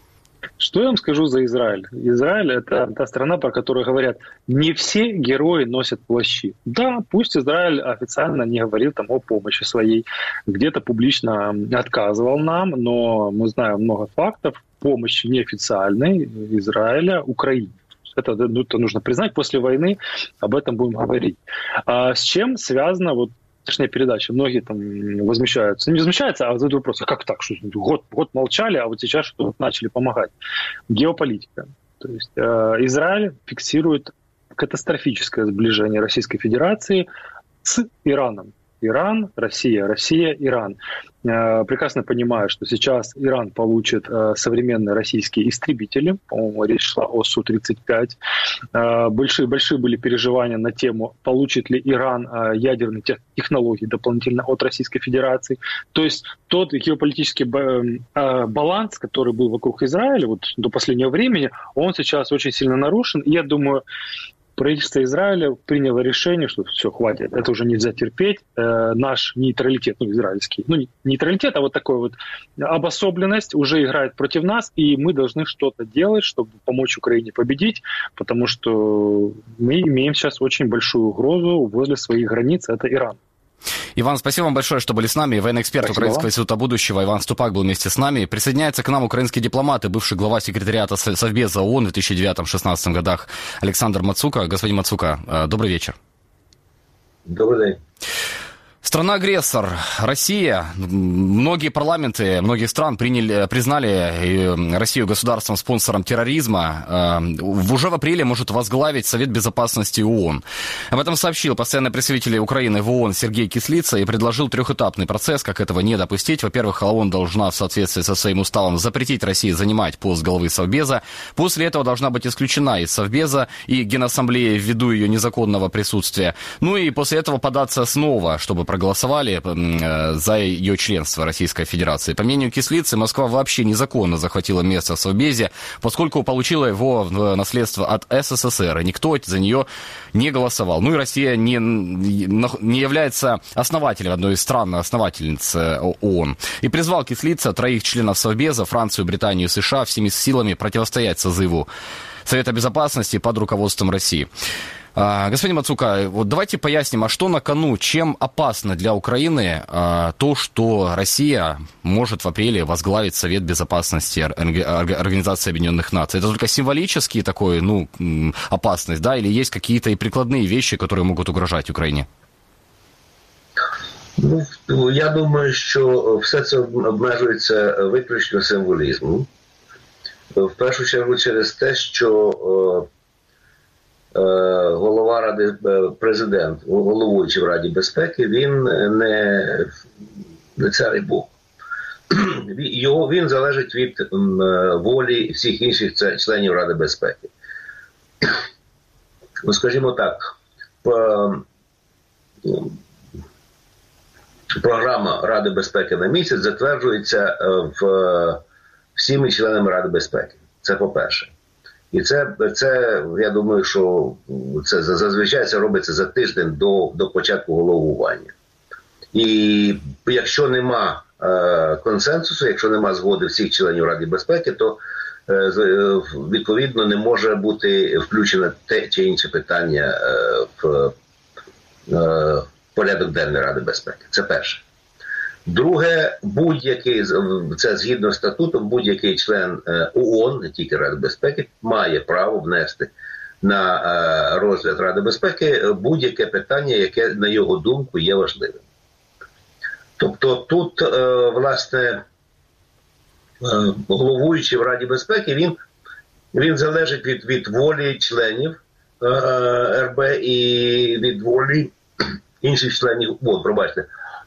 Что я вам скажу за Израиль? Израиль – это та страна, про которую говорят, не все герои носят плащи. Да, пусть Израиль официально не говорил там о помощи своей, где-то публично отказывал нам, но мы знаем много фактов помощи неофициальной Израиля Украине. Это, это нужно признать, после войны об этом будем говорить. А с чем связано вот точнее передача? Многие там возмущаются. Не возмущаются, а задают вопрос, а как так? Что год, год молчали, а вот сейчас что-то начали помогать. Геополитика. То есть э, Израиль фиксирует катастрофическое сближение Российской Федерации с Ираном. Иран, Россия, Россия, Иран. Э, прекрасно понимаю, что сейчас Иран получит э, современные российские истребители. По-моему, речь шла о Су тридцать пять. Э, большие, большие были переживания на тему, получит ли Иран э, ядерные технологии дополнительно от Российской Федерации. То есть тот геополитический б- э, баланс, который был вокруг Израиля вот, до последнего времени, он сейчас очень сильно нарушен. И я думаю, правительство Израиля приняло решение, что все, хватит, это уже нельзя терпеть, э, наш нейтралитет, ну, израильский, ну, не нейтралитет, а вот такой вот обособленность уже играет против нас, и мы должны что-то делать, чтобы помочь Украине победить, потому что мы имеем сейчас очень большую угрозу возле своих границ, это Иран. Иван, спасибо вам большое, что были с нами. Военный эксперт спасибо Украинского вам. Института будущего Иван Ступак был вместе с нами. Присоединяется к нам украинский дипломат и бывший глава секретариата Совбеза ООН в две тысячи девятом — две тысячи шестнадцатом годах Александр Мацука. Господин Мацука, добрый вечер. Добрый день. Страна-агрессор, Россия. Многие парламенты многих стран приняли, признали Россию государством-спонсором терроризма. Уже в апреле может возглавить Совет Безопасности ООН. Об этом сообщил постоянный представитель Украины в ООН Сергей Кислица и предложил трехэтапный процесс, как этого не допустить. Во-первых, ООН должна в соответствии со своим уставом запретить России занимать пост главы Совбеза. После этого должна быть исключена из Совбеза и Генассамблея ввиду ее незаконного присутствия. Ну и после этого податься снова, чтобы проголосовали за ее членство Российской Федерации. По мнению Кислицы, Москва вообще незаконно захватила место в Совбезе, поскольку получила его в наследство от СССР, и никто за нее не голосовал. Ну и Россия не, не является основателем, одной из стран-основательниц ООН. И призвал Кислица троих членов Совбеза, Францию, Британию и США, всеми силами противостоять созыву Совета Безопасности под руководством России. Господин Мацука, вот давайте поясним, а что на кону, чем опасно для Украины а, то, что Россия может в апреле возглавить Совет Безопасности Организации Объединенных Наций? Это только символический такой, ну, опасность, да, или есть какие-то и прикладные вещи, которые могут угрожать Україні? Ну, я думаю, що все це обмежується виключно символізмом. В першу чергу через те, що голова Ради, президент, головуючий в Раді безпеки, він не, не цар і Бог. Його, він залежить від волі всіх інших членів Ради безпеки. Ну, скажімо так, програма Ради безпеки на місяць затверджується в всіми членами Ради безпеки. Це по-перше. І це, це я думаю, що це зазвичай це робиться за тиждень до, до початку головування. І якщо нема е, консенсусу, якщо нема згоди всіх членів Ради безпеки, то е, відповідно не може бути включено те чи інше питання е, в е, порядок денний Ради безпеки. Це перше. Друге, будь-який, це згідно з статутом, будь-який член ООН, не тільки Ради безпеки, має право внести на розгляд Ради безпеки будь-яке питання, яке, на його думку, є важливим. Тобто тут, власне, головуючий в Раді безпеки, він, він залежить від, від волі членів РБ і від волі інших членів ООН, пробачте.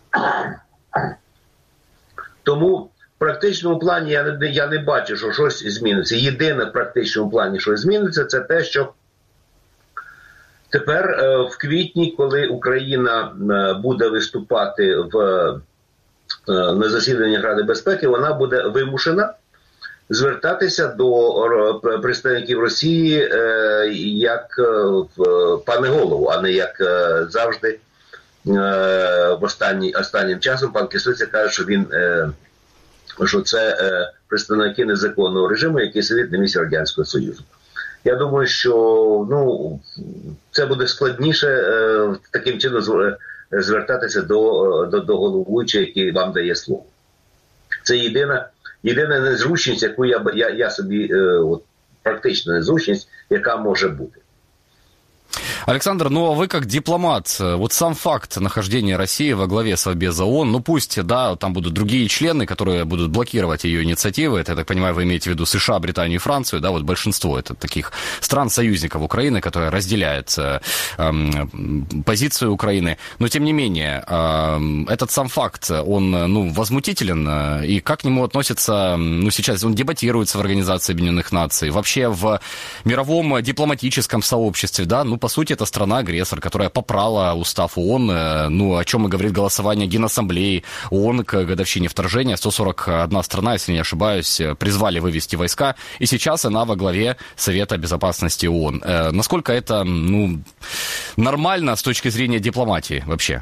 Тому в практичному плані я не, я не бачу, що щось зміниться. Єдине в практичному плані, що зміниться, це те, що тепер е, в квітні, коли Україна е, буде виступати в, е, на засіданні Ради безпеки, вона буде вимушена звертатися до представників Росії е, як е, пане голову, а не як е, завжди. В останні, останнім часом пан Кислиця каже, що він, що це представники незаконного режиму, який сидить на місці Радянського Союзу. Я думаю, що ну, це буде складніше таким чином звертатися до, до, до головуючого, який вам дає слово. Це єдина, єдина незручність, яку я, я, я собі, от, практична незручність, яка може бути. Александр, ну а вы как дипломат, вот сам факт нахождения России во главе Совбеза ООН, ну пусть, да, там будут другие члены, которые будут блокировать ее инициативы, это, я так понимаю, вы имеете в виду США, Британию и Францию, да, вот большинство это таких стран-союзников Украины, которые разделяют э, э, позицию Украины, но тем не менее, э, этот сам факт, он, ну, возмутителен, э, и как к нему относится, ну, сейчас он дебатируется в Организации Объединенных Наций, вообще в мировом дипломатическом сообществе, да, ну, по сути, это страна-агрессор, которая попрала устав ООН, ну, о чем и говорит голосование Генассамблеи ООН к годовщине вторжения. сто сорок одна страна, если не ошибаюсь, призвали вывести войска, и сейчас она во главе Совета Безопасности ООН. Э, насколько это, ну, нормально с точки зрения дипломатии вообще?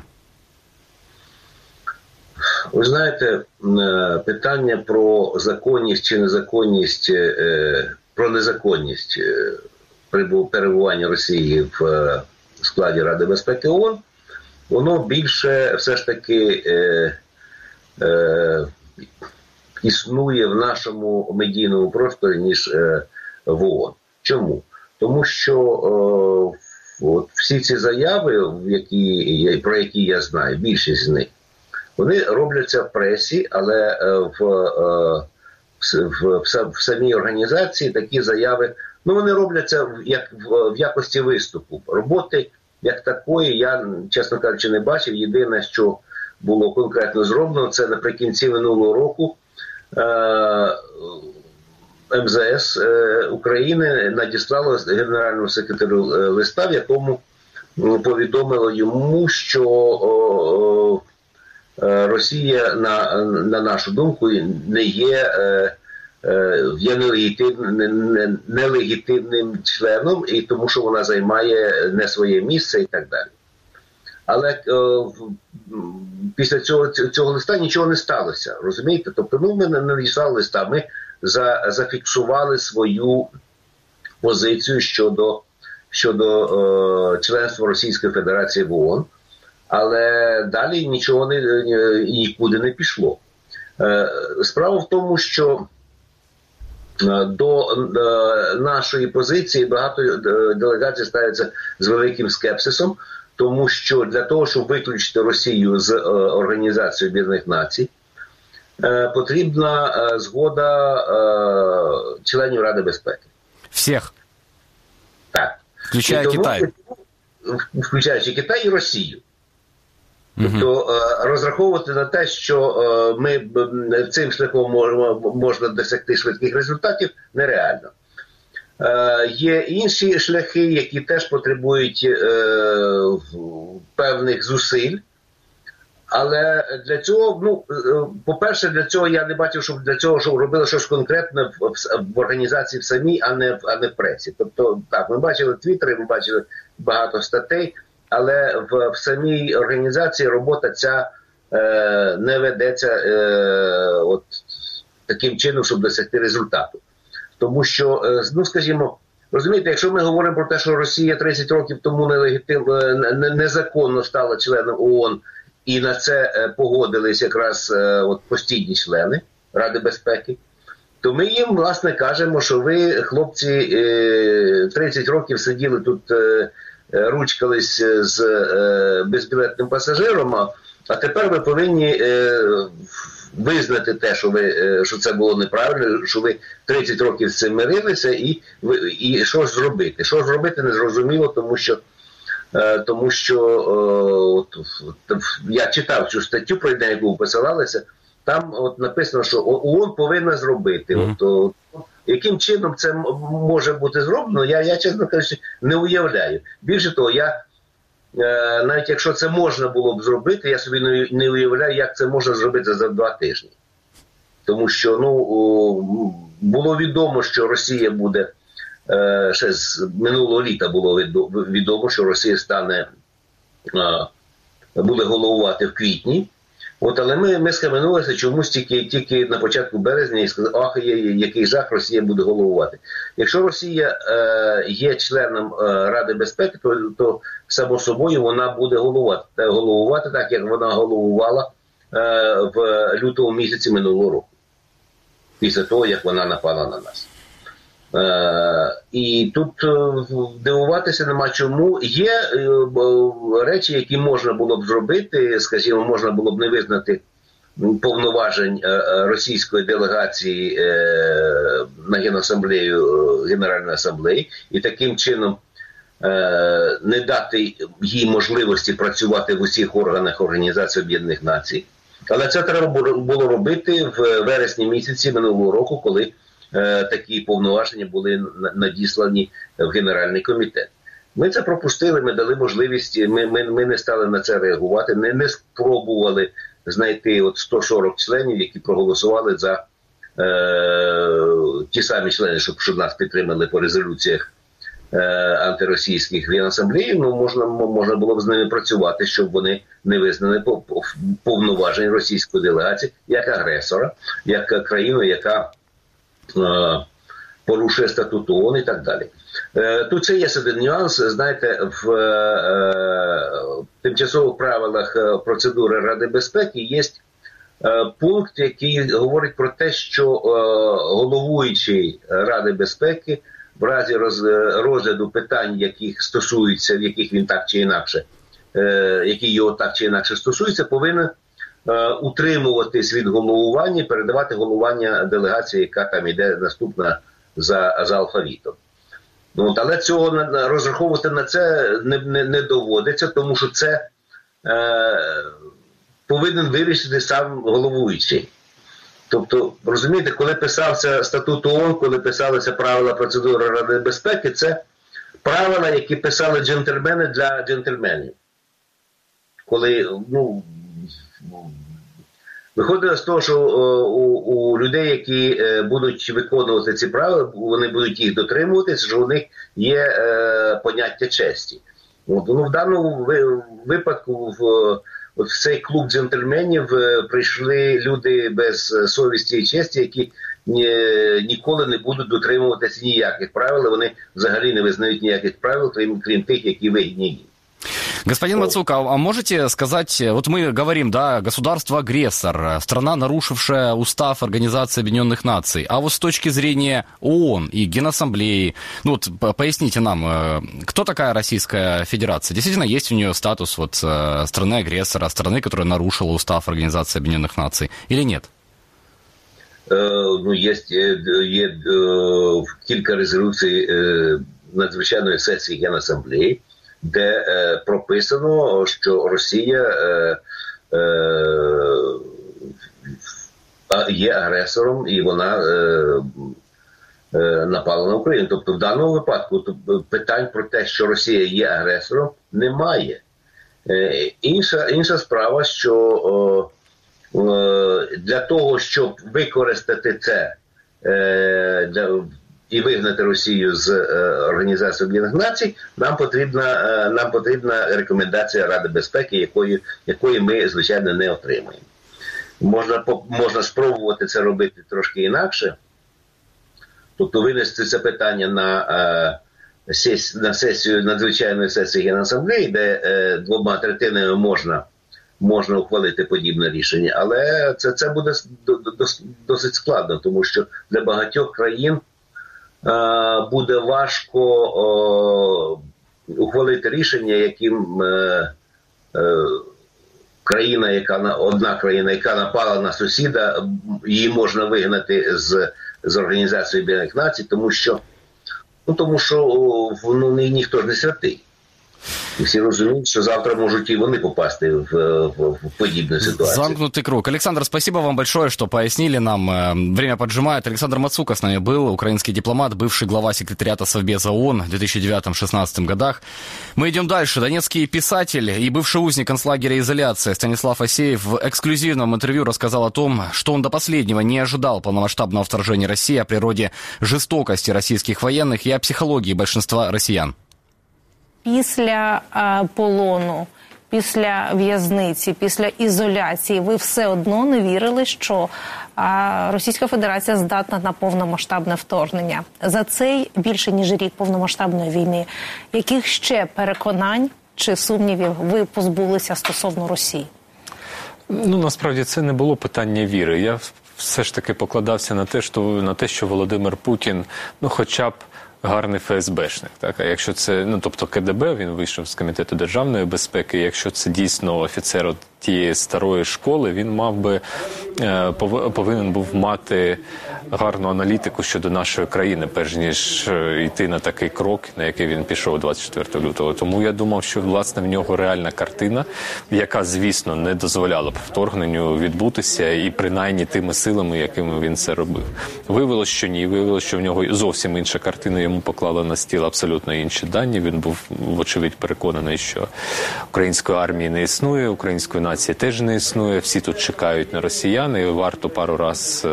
Ви знаєте, питання про законність чи незаконність, про незаконність перебування Росії в складі Ради безпеки ООН, воно більше все ж таки е, е, існує в нашому медійному просторі, ніж е, в ООН. Чому? Тому що е, от всі ці заяви, які, про які я знаю, більшість з них, вони робляться в пресі, але е, в, е, в, в, в самій організації такі заяви, ну, вони робляться в, як, в, в якості виступу. Роботи як такої я, чесно кажучи, не бачив. Єдине, що було конкретно зроблено, це наприкінці минулого року е, ем зе ес е, України надіслало генеральному секретарю листа, в якому повідомило йому, що о, о, Росія, на, на нашу думку, не є... Е, є нелегітимним, нелегітимним членом, і тому що вона займає не своє місце і так далі. Але е, після цього, цього листа нічого не сталося, розумієте? Тобто, ну, ми не надіслали листа, ми за, зафіксували свою позицію щодо, щодо е, членства Російської Федерації в ООН, але далі нічого не, нікуди не пішло. Е, справа в тому, що до е, нашої позиції багато делегацій ставляться з великим скепсисом, тому що для того, щоб виключити Росію з е, Організації Об'єднаних Націй, е, потрібна е, згода е, членів Ради безпеки. Всіх? Так. Включає тому, Китай? Включаючи Китай і Росію. Тобто розраховувати на те, що ми цим шляхом можна досягти швидких результатів, нереально. Є інші шляхи, які теж потребують певних зусиль, Але для цього, ну, по-перше, для цього я не бачив, щоб для цього щоб робили щось конкретне в, в, в організації в самій, а не, а не в пресі. Тобто, так, ми бачили твіттери, ми бачили багато статей, але в, в самій організації робота ця е, не ведеться е, от таким чином, щоб досягти результату. Тому що, е, ну, скажімо, розумієте, якщо ми говоримо про те, що Росія тридцять років тому нелегітим, не, незаконно стала членом ООН, і на це погодились якраз от постійні члени Ради безпеки, то ми їм, власне, кажемо, що ви, хлопці, тридцять років сиділи тут, ручкались з безбілетним пасажиром, а тепер ви повинні визнати те, що, ви, що це було неправильно, що ви тридцять років з цим мирилися, і, і що ж зробити? Що ж зробити, незрозуміло, тому що Тому що от, от, я читав цю статтю, про яку ви посилалися, там от написано, що ООН повинна зробити. Mm-hmm. От, от, яким чином це може бути зроблено, я, я чесно кажучи, не уявляю. Більше того, я, навіть якщо це можна було б зробити, я собі не, не уявляю, як це можна зробити за два тижні. Тому що ну, було відомо, що Росія буде ще з минулого літа було відомо, що Росія стане, буде головувати в квітні. От, але ми, ми схаменулися чомусь тільки, тільки на початку березня і сказали, ах, який жах, Росія буде головувати. Якщо Росія е, є членом е, Ради безпеки, то, то само собою вона буде головувати, головувати так, як вона головувала е, в лютому місяці минулого року. Після того, як вона напала на нас. Uh, і тут uh, дивуватися нема чому. Є uh, речі, які можна було б зробити, скажімо, можна було б не визнати повноважень uh, російської делегації uh, на Генасамблею uh, Генеральної асамблеї, і таким чином uh, не дати їй можливості працювати в усіх органах Організації Об'єднаних Націй. Але це треба було робити в вересні місяці минулого року, коли такі повноваження були надіслані в Генеральний комітет. Ми це пропустили, ми дали можливість, ми, ми, ми не стали на це реагувати, не, не спробували знайти от сто сорок членів, які проголосували за е, ті самі члени, щоб, щоб нас підтримали по резолюціях е, антиросійських в Генасамблеї. Ну, можна, можна було б з ними працювати, щоб вони не визнали повноважень російської делегації як агресора, як країну, яка порушує статут ООН і так далі. Тут це є один нюанс. Знаєте, в е, тимчасових правилах процедури Ради безпеки є е, пункт, який говорить про те, що е, головуючий Ради безпеки в разі роз, розгляду питань, яких стосуються, в яких він так чи інакше, е, які його так чи інакше стосуються, повинен утримуватись від головування і передавати головування делегації, яка там іде наступна за, за алфавітом. Ну, але цього розраховувати на це не, не, не доводиться, тому що це е, повинен вирішити сам головуючий. Тобто, розумієте, коли писався статут ООН, коли писалися правила процедури Ради безпеки, це правила, які писали джентльмени для джентльменів. Коли, ну, виходить з того, що у, у людей, які будуть виконувати ці правила, вони будуть їх дотримуватися, що у них є е, поняття честі. От, ну, в даному випадку в, от в цей клуб джентльменів прийшли люди без совісті і честі, які ні, ніколи не будуть дотримуватися ніяких правил, вони взагалі не визнають ніяких правил, крім, крім тих, які вигідні їм. Господин Мацук, а можете сказать, вот мы говорим, да, государство-агрессор, страна, нарушившая устав Организации Объединенных Наций, а вот с точки зрения ООН и Генассамблеи, ну вот поясните нам, кто такая Российская Федерация? Действительно, есть у нее статус вот страны-агрессора, страны, которая нарушила устав Организации Объединенных Наций, или нет? Ну, є, є кілька резолюцій надзвичайної сесії Генасамблеї, де е, прописано, що Росія е, е, є агресором і вона е, е, напала на Україну. Тобто в даному випадку питань про те, що Росія є агресором, немає. Інша, інша справа, що для того, щоб використати це для, і вигнати Росію з Організації Об'єднаних Націй, нам потрібна, нам потрібна рекомендація Ради безпеки, якої, якої ми, звичайно, не отримаємо. Можна, можна спробувати це робити трошки інакше, тобто винести це питання на, на сесію, надзвичайної сесії Генасамблеї, де двома третинами можна можна ухвалити подібне рішення, але це, це буде досить складно, тому що для багатьох країн е, буде важко е, ухвалити рішення, яким е, е, країна, яка одна країна, яка напала на сусіда, її можна вигнати з, з Організації Об'єднаних Націй, тому що, ну, тому що ну, ніхто ж не святий. И все разумеют, что завтра можуть и вони попасти в, в, в подібну ситуацию. Замкнутый круг. Александр, спасибо вам большое, что пояснили нам. Время поджимает. Александр Мацука с нами был, украинский дипломат, бывший глава секретариата Совбеза ООН в две тысячи девятом — две тысячи шестнадцатом годах. Мы идем дальше. Донецкий писатель и бывший узник концлагеря «Изоляция» Станислав Асеев в эксклюзивном интервью рассказал о том, что он до последнего не ожидал полномасштабного вторжения России, о природе жестокости российских военных и о психологии большинства россиян. Після а, полону, після в'язниці, після ізоляції ви все одно не вірили, що а, Російська Федерація здатна на повномасштабне вторгнення. За цей більше ніж рік повномасштабної війни, яких ще переконань чи сумнівів ви позбулися стосовно Росії? Ну, насправді це не було питання віри. Я все ж таки покладався на те, що, на те, що Володимир Путін, ну, хоча б гарний ФСБшник, так? А якщо це, ну, тобто КДБ, він вийшов з Комітету державної безпеки, якщо це дійсно офіцер от тієї старої школи, він мав би, повинен був мати гарну аналітику щодо нашої країни, перш ніж йти на такий крок, на який він пішов двадцять четвертого лютого. Тому я думав, що, власне, в нього реальна картина, яка, звісно, не дозволяла б вторгненню відбутися, і принаймні тими силами, якими він це робив. Виявилось, що ні, виявилось, що в нього зовсім інша картина, йому поклали на стіл абсолютно інші дані. Він був, вочевидь, переконаний, що української армії не існує, української нації теж не існує, всі тут чекають на росіян, і варто пару раз,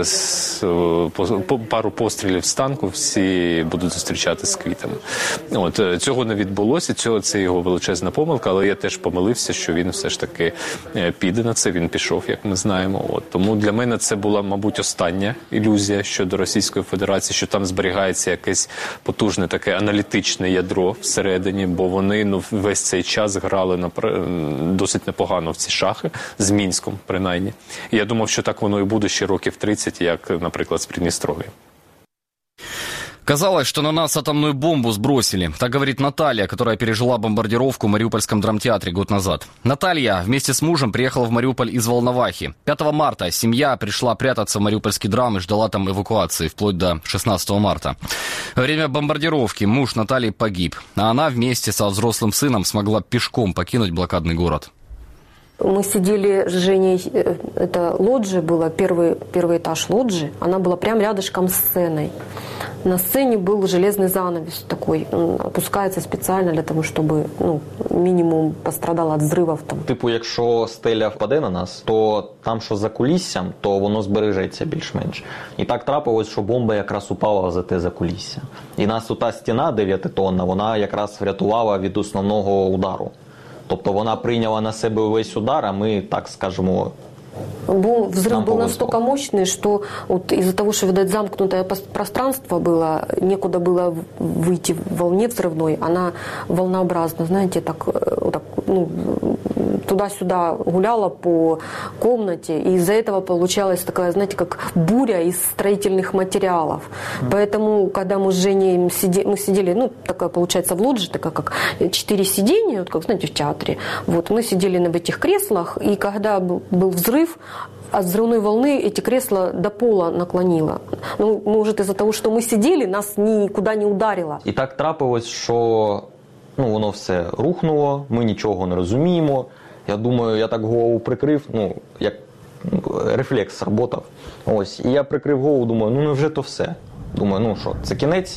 пару пострілів з танку, всі будуть зустрічати з квітами. От, цього не відбулося, цього, це його величезна помилка, але я теж помилився, що він все ж таки піде на це, він пішов, як ми знаємо. От, тому для мене це була, мабуть, остання ілюзія щодо Російської Федерації, що там зберігається якесь потужне таке аналітичне ядро всередині, бо вони, ну, весь цей час грали на, досить непогано в ці шахи, з Мінськом, принаймні. І я думав, що так воно і буде ще років тридцять, як, наприклад, з Придністров'я. Казалось, что на нас атомную бомбу сбросили. Так говорит Наталья, которая пережила бомбардировку в Мариупольском драмтеатре год назад. Наталья вместе с мужем приехала в Мариуполь из Волновахи. пятого марта семья пришла прятаться в Мариупольский драм и ждала там эвакуации, вплоть до шестнадцатого марта. Во время бомбардировки муж Натальи погиб, а она вместе со взрослым сыном смогла пешком покинуть блокадный город. Мы сидели с Женей, это лоджия была, первый, первый этаж лоджии, она была прям рядышком с сценой. На сцене был железный занавес такой, он опускается специально для того, чтобы, ну, мінімум пострадало від взривів там. Типу, якщо стеля впаде на нас, то там, що за куліссям, то воно збережеться більш-менш. І так трапилось, що бомба якраз упала за те за кулісся. І нас та стіна дев'ятитонна, вона якраз врятувала від основного удару. Тобто вона прийняла на себе весь удар, а ми, так скажемо, Бум, взрыв был настолько мощный, что вот из-за того, что, видать, замкнутое пространство было, некуда было выйти в волне взрывной, она волнообразно, знаете, так, вот так, ну, туда-сюда гуляла по комнате, и из-за этого получалась такая, знаете, как буря из строительных материалов. Mm. Поэтому, когда мы с Женей сидели, мы сидели, ну, такая, получается, в лоджии, такая, как четыре сиденья, вот, как, знаете, в театре, вот, мы сидели в этих креслах, и когда был взрыв, от взрывной волны эти кресла до пола наклонило. Ну, может, из-за того, что мы сидели, нас никуда не ударило. І так трапилось, що, ну, воно все рухнуло, ми нічого не розуміємо. Я думаю, я так голову прикрив, ну, як рефлекс сработав. Ось, і я прикрив голову, думаю, ну, невже то все? Думаю, ну що, це кінець?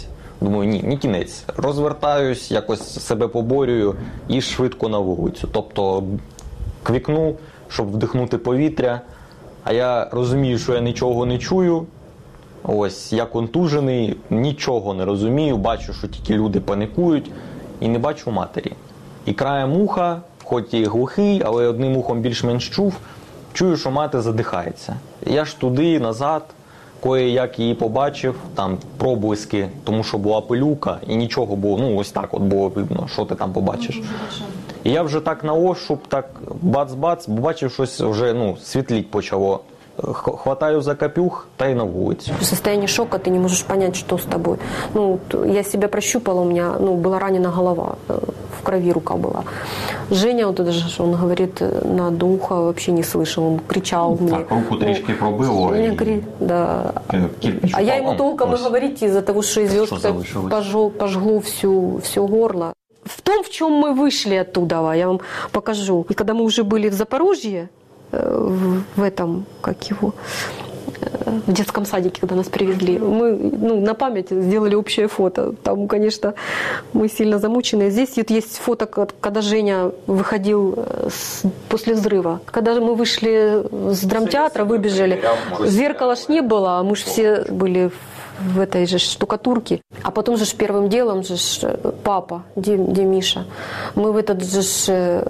Думаю, ні, не кінець. Розвертаюсь, якось себе поборюю і швидко на вулицю. Тобто к вікну, щоб вдихнути повітря. А я розумію, що я нічого не чую. Ось, я контужений, нічого не розумію, бачу, що тільки люди паникують і не бачу матері. І краєм уха, хоч і глухий, але одним ухом більш-менш чув, чую, що мати задихається. Я ж туди, назад, кое-як її побачив, там проблиски, тому що була пилюка і нічого було, ну ось так от було видно, що ти там побачиш. І я вже так на ощуп, так бац-бац, бачив щось вже, ну, світліть почало. Хватаю за капюх, та и на улицу. В состоянии шока ты не можешь понять, что с тобой. Ну, я себя прощупала, у меня, ну, была ранена голова, в крови рука была. Женя, вот это же, он говорит, на ухо вообще не слышал, он кричал мне. Так, руку трішки ну, пробило. И... Говорит, да. А я ему толком и говорить из-за того, что из легкого пожгло, пожгло всю, все горло. В том, в чем мы вышли оттуда, я вам покажу. И когда мы уже были в Запорожье, в этом, как его, в детском садике, когда нас привезли. Мы, ну, на память сделали общее фото. Там, конечно, мы сильно замучены. Здесь вот есть фото, когда Женя выходил с, после взрыва. Когда мы вышли с драмтеатра, выбежали, зеркала ж не было, а мы ж все были в этой же штукатурке. А потом же первым делом же папа, Дим, Демиша, мы в этот же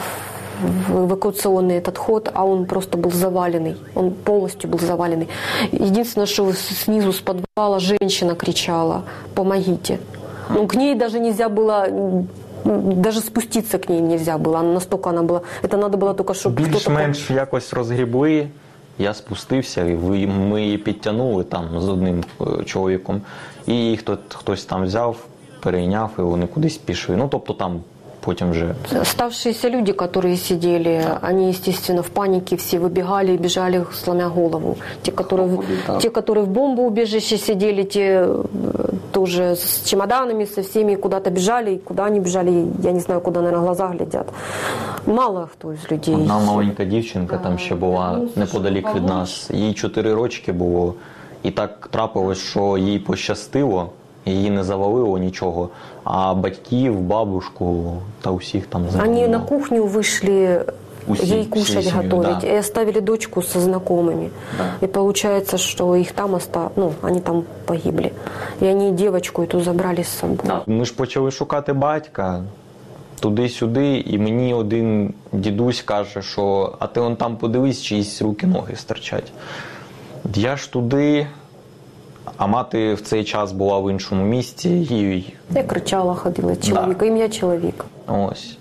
в эвакуационный этот ход, а он просто был заваленный. Он полностью был заваленный. Единственное, что снизу с подвала женщина кричала: «Помогите». Ну, к ней даже нельзя было, даже спуститься к ней нельзя было. Настолько она была, это надо было только, чтобы хтось... Більш-менш якось розгрібли. Я спустився, і ми її підтягнули там з одним чоловіком. І хто, хтось там взяв, перейняв, і вони кудись пішли. Ну, тобто там потім вже... Оставшиеся люди, которые сидели, они, естественно, в панике все выбегали и бежали, сломя голову. Те, которые, те, которые в бомбоубежище сидели, те тоже с чемоданами, со всеми куда-то бежали. И куда они бежали, я не знаю, куда, наверное, глаза глядят. Мало хто з людей. Одна маленька дівчинка там ще була неподалік від нас. Їй чотири рочки було. І так трапилось, що їй пощастило. Її не завалило нічого, а батьків, бабушку та усіх там завалило. Они на кухню вышли Усі, ей кушать семьи, готовить, да. И оставили дочку со знакомыми. Да. И получается, что их там осталось, ну, они там погибли. И они девочку эту забрали з собою. Да. Ми ж почали шукати батька туди-сюди, і мені один дідусь каже, що а ти он там подивись, чиїсь руки-ноги стирчать. Я ж туди... А мати в цей час була в іншому місці. І... Я кричала, ходила, чоловіка, да. Ім'я чоловіка. Ось.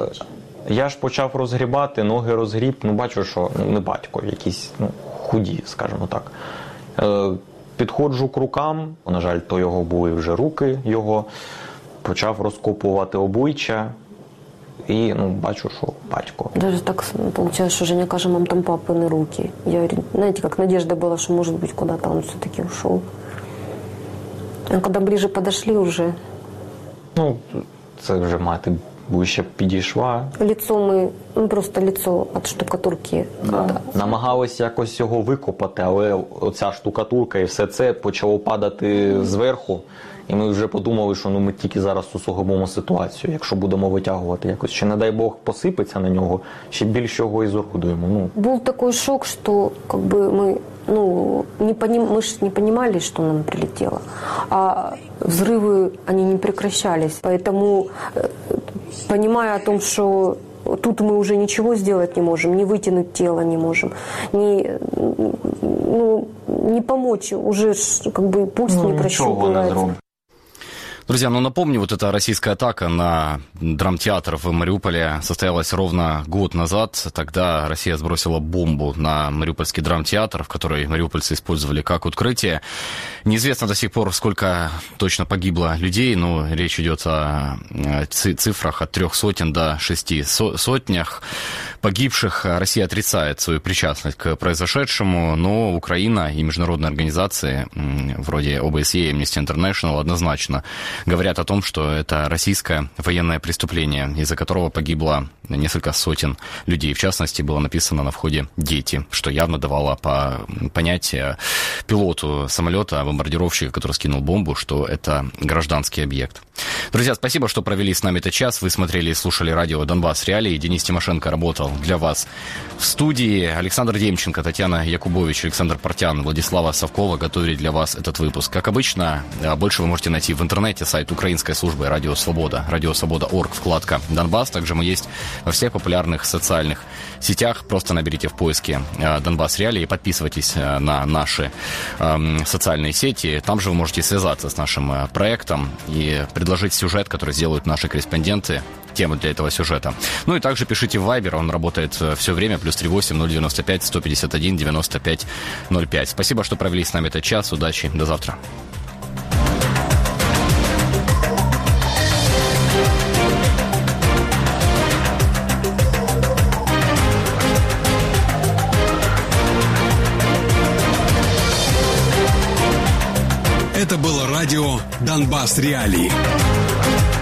Я ж почав розгрібати, ноги розгріб, ну бачу, що ну, не батько, якісь ну, худі, скажімо так. Підходжу к рукам, на жаль, то його були вже руки його, почав розкопувати обличчя. І ну, бачу, що батько. Даже так получается, что Женя каже, мам, там папины руки. Я говорю, знаете, как надежда была, что, может быть, куда-то он все-таки ушел. А когда ближе подошли уже... Ну, це вже мати ближче підійшла. Лицо ми, ну просто лицо від штукатурки. Да. Да. Намагалися якось його викопати, але оця штукатурка і все це почало падати зверху. І ми вже подумали, що ну, ми тільки зараз усугубимо ситуацію, якщо будемо витягувати якось. Чи, не дай Бог, посипеться на нього, ще більш його ізургудуємо. Ну. Був такий шок, що как бы, ми, ну, не поним... мы ж не понимали, что нам прилетело. А взрывы, они не прекращались. Поэтому, понимая о том, что тут мы уже ничего сделать не можем, не вытянуть тело не можем, не, ну, не помочь, уже как бы пульс ну, не прощупывается. Друзья, ну напомню, вот эта российская атака на драмтеатр в Мариуполе состоялась ровно год назад. Тогда Россия сбросила бомбу на Мариупольский драмтеатр, в который мариупольцы использовали как укрытие. Неизвестно до сих пор, сколько точно погибло людей, но речь идет о цифрах от трех сотен до шести сотнях погибших. Россия отрицает свою причастность к произошедшему, но Украина и международные организации вроде о бэ эс е и Amnesty International однозначно говорят о том, что это российское военное преступление, из-за которого погибло несколько сотен людей. В частности, было написано на входе «дети», что явно давало по понять пилоту самолета, бомбардировщика, который скинул бомбу, что это гражданский объект. Друзья, спасибо, что провели с нами этот час. Вы смотрели и слушали радио «Донбасс Реалии». Денис Тимошенко работал для вас в студии. Александр Демченко, Татьяна Якубович, Александр Портян, Владислава Совкова готовили для вас этот выпуск. Как обычно, больше вы можете найти в интернете, сайт украинской службы «Радио Свобода», радио свобода точка орг, вкладка «Донбасс». Также мы есть во всех популярных социальных сетях. Просто наберите в поиске «Донбасс Реалии» и подписывайтесь на наши э, социальные сети. Там же вы можете связаться с нашим проектом и предложить сюжет, который сделают наши корреспонденты, тему для этого сюжета. Ну и также пишите в Viber, он работает все время, плюс три восемь ноль девяносто пять сто пятьдесят один девяносто пять ноль пять. Спасибо, что провели с нами этот час. Удачи, до завтра. Это было радио «Донбасс Реалии».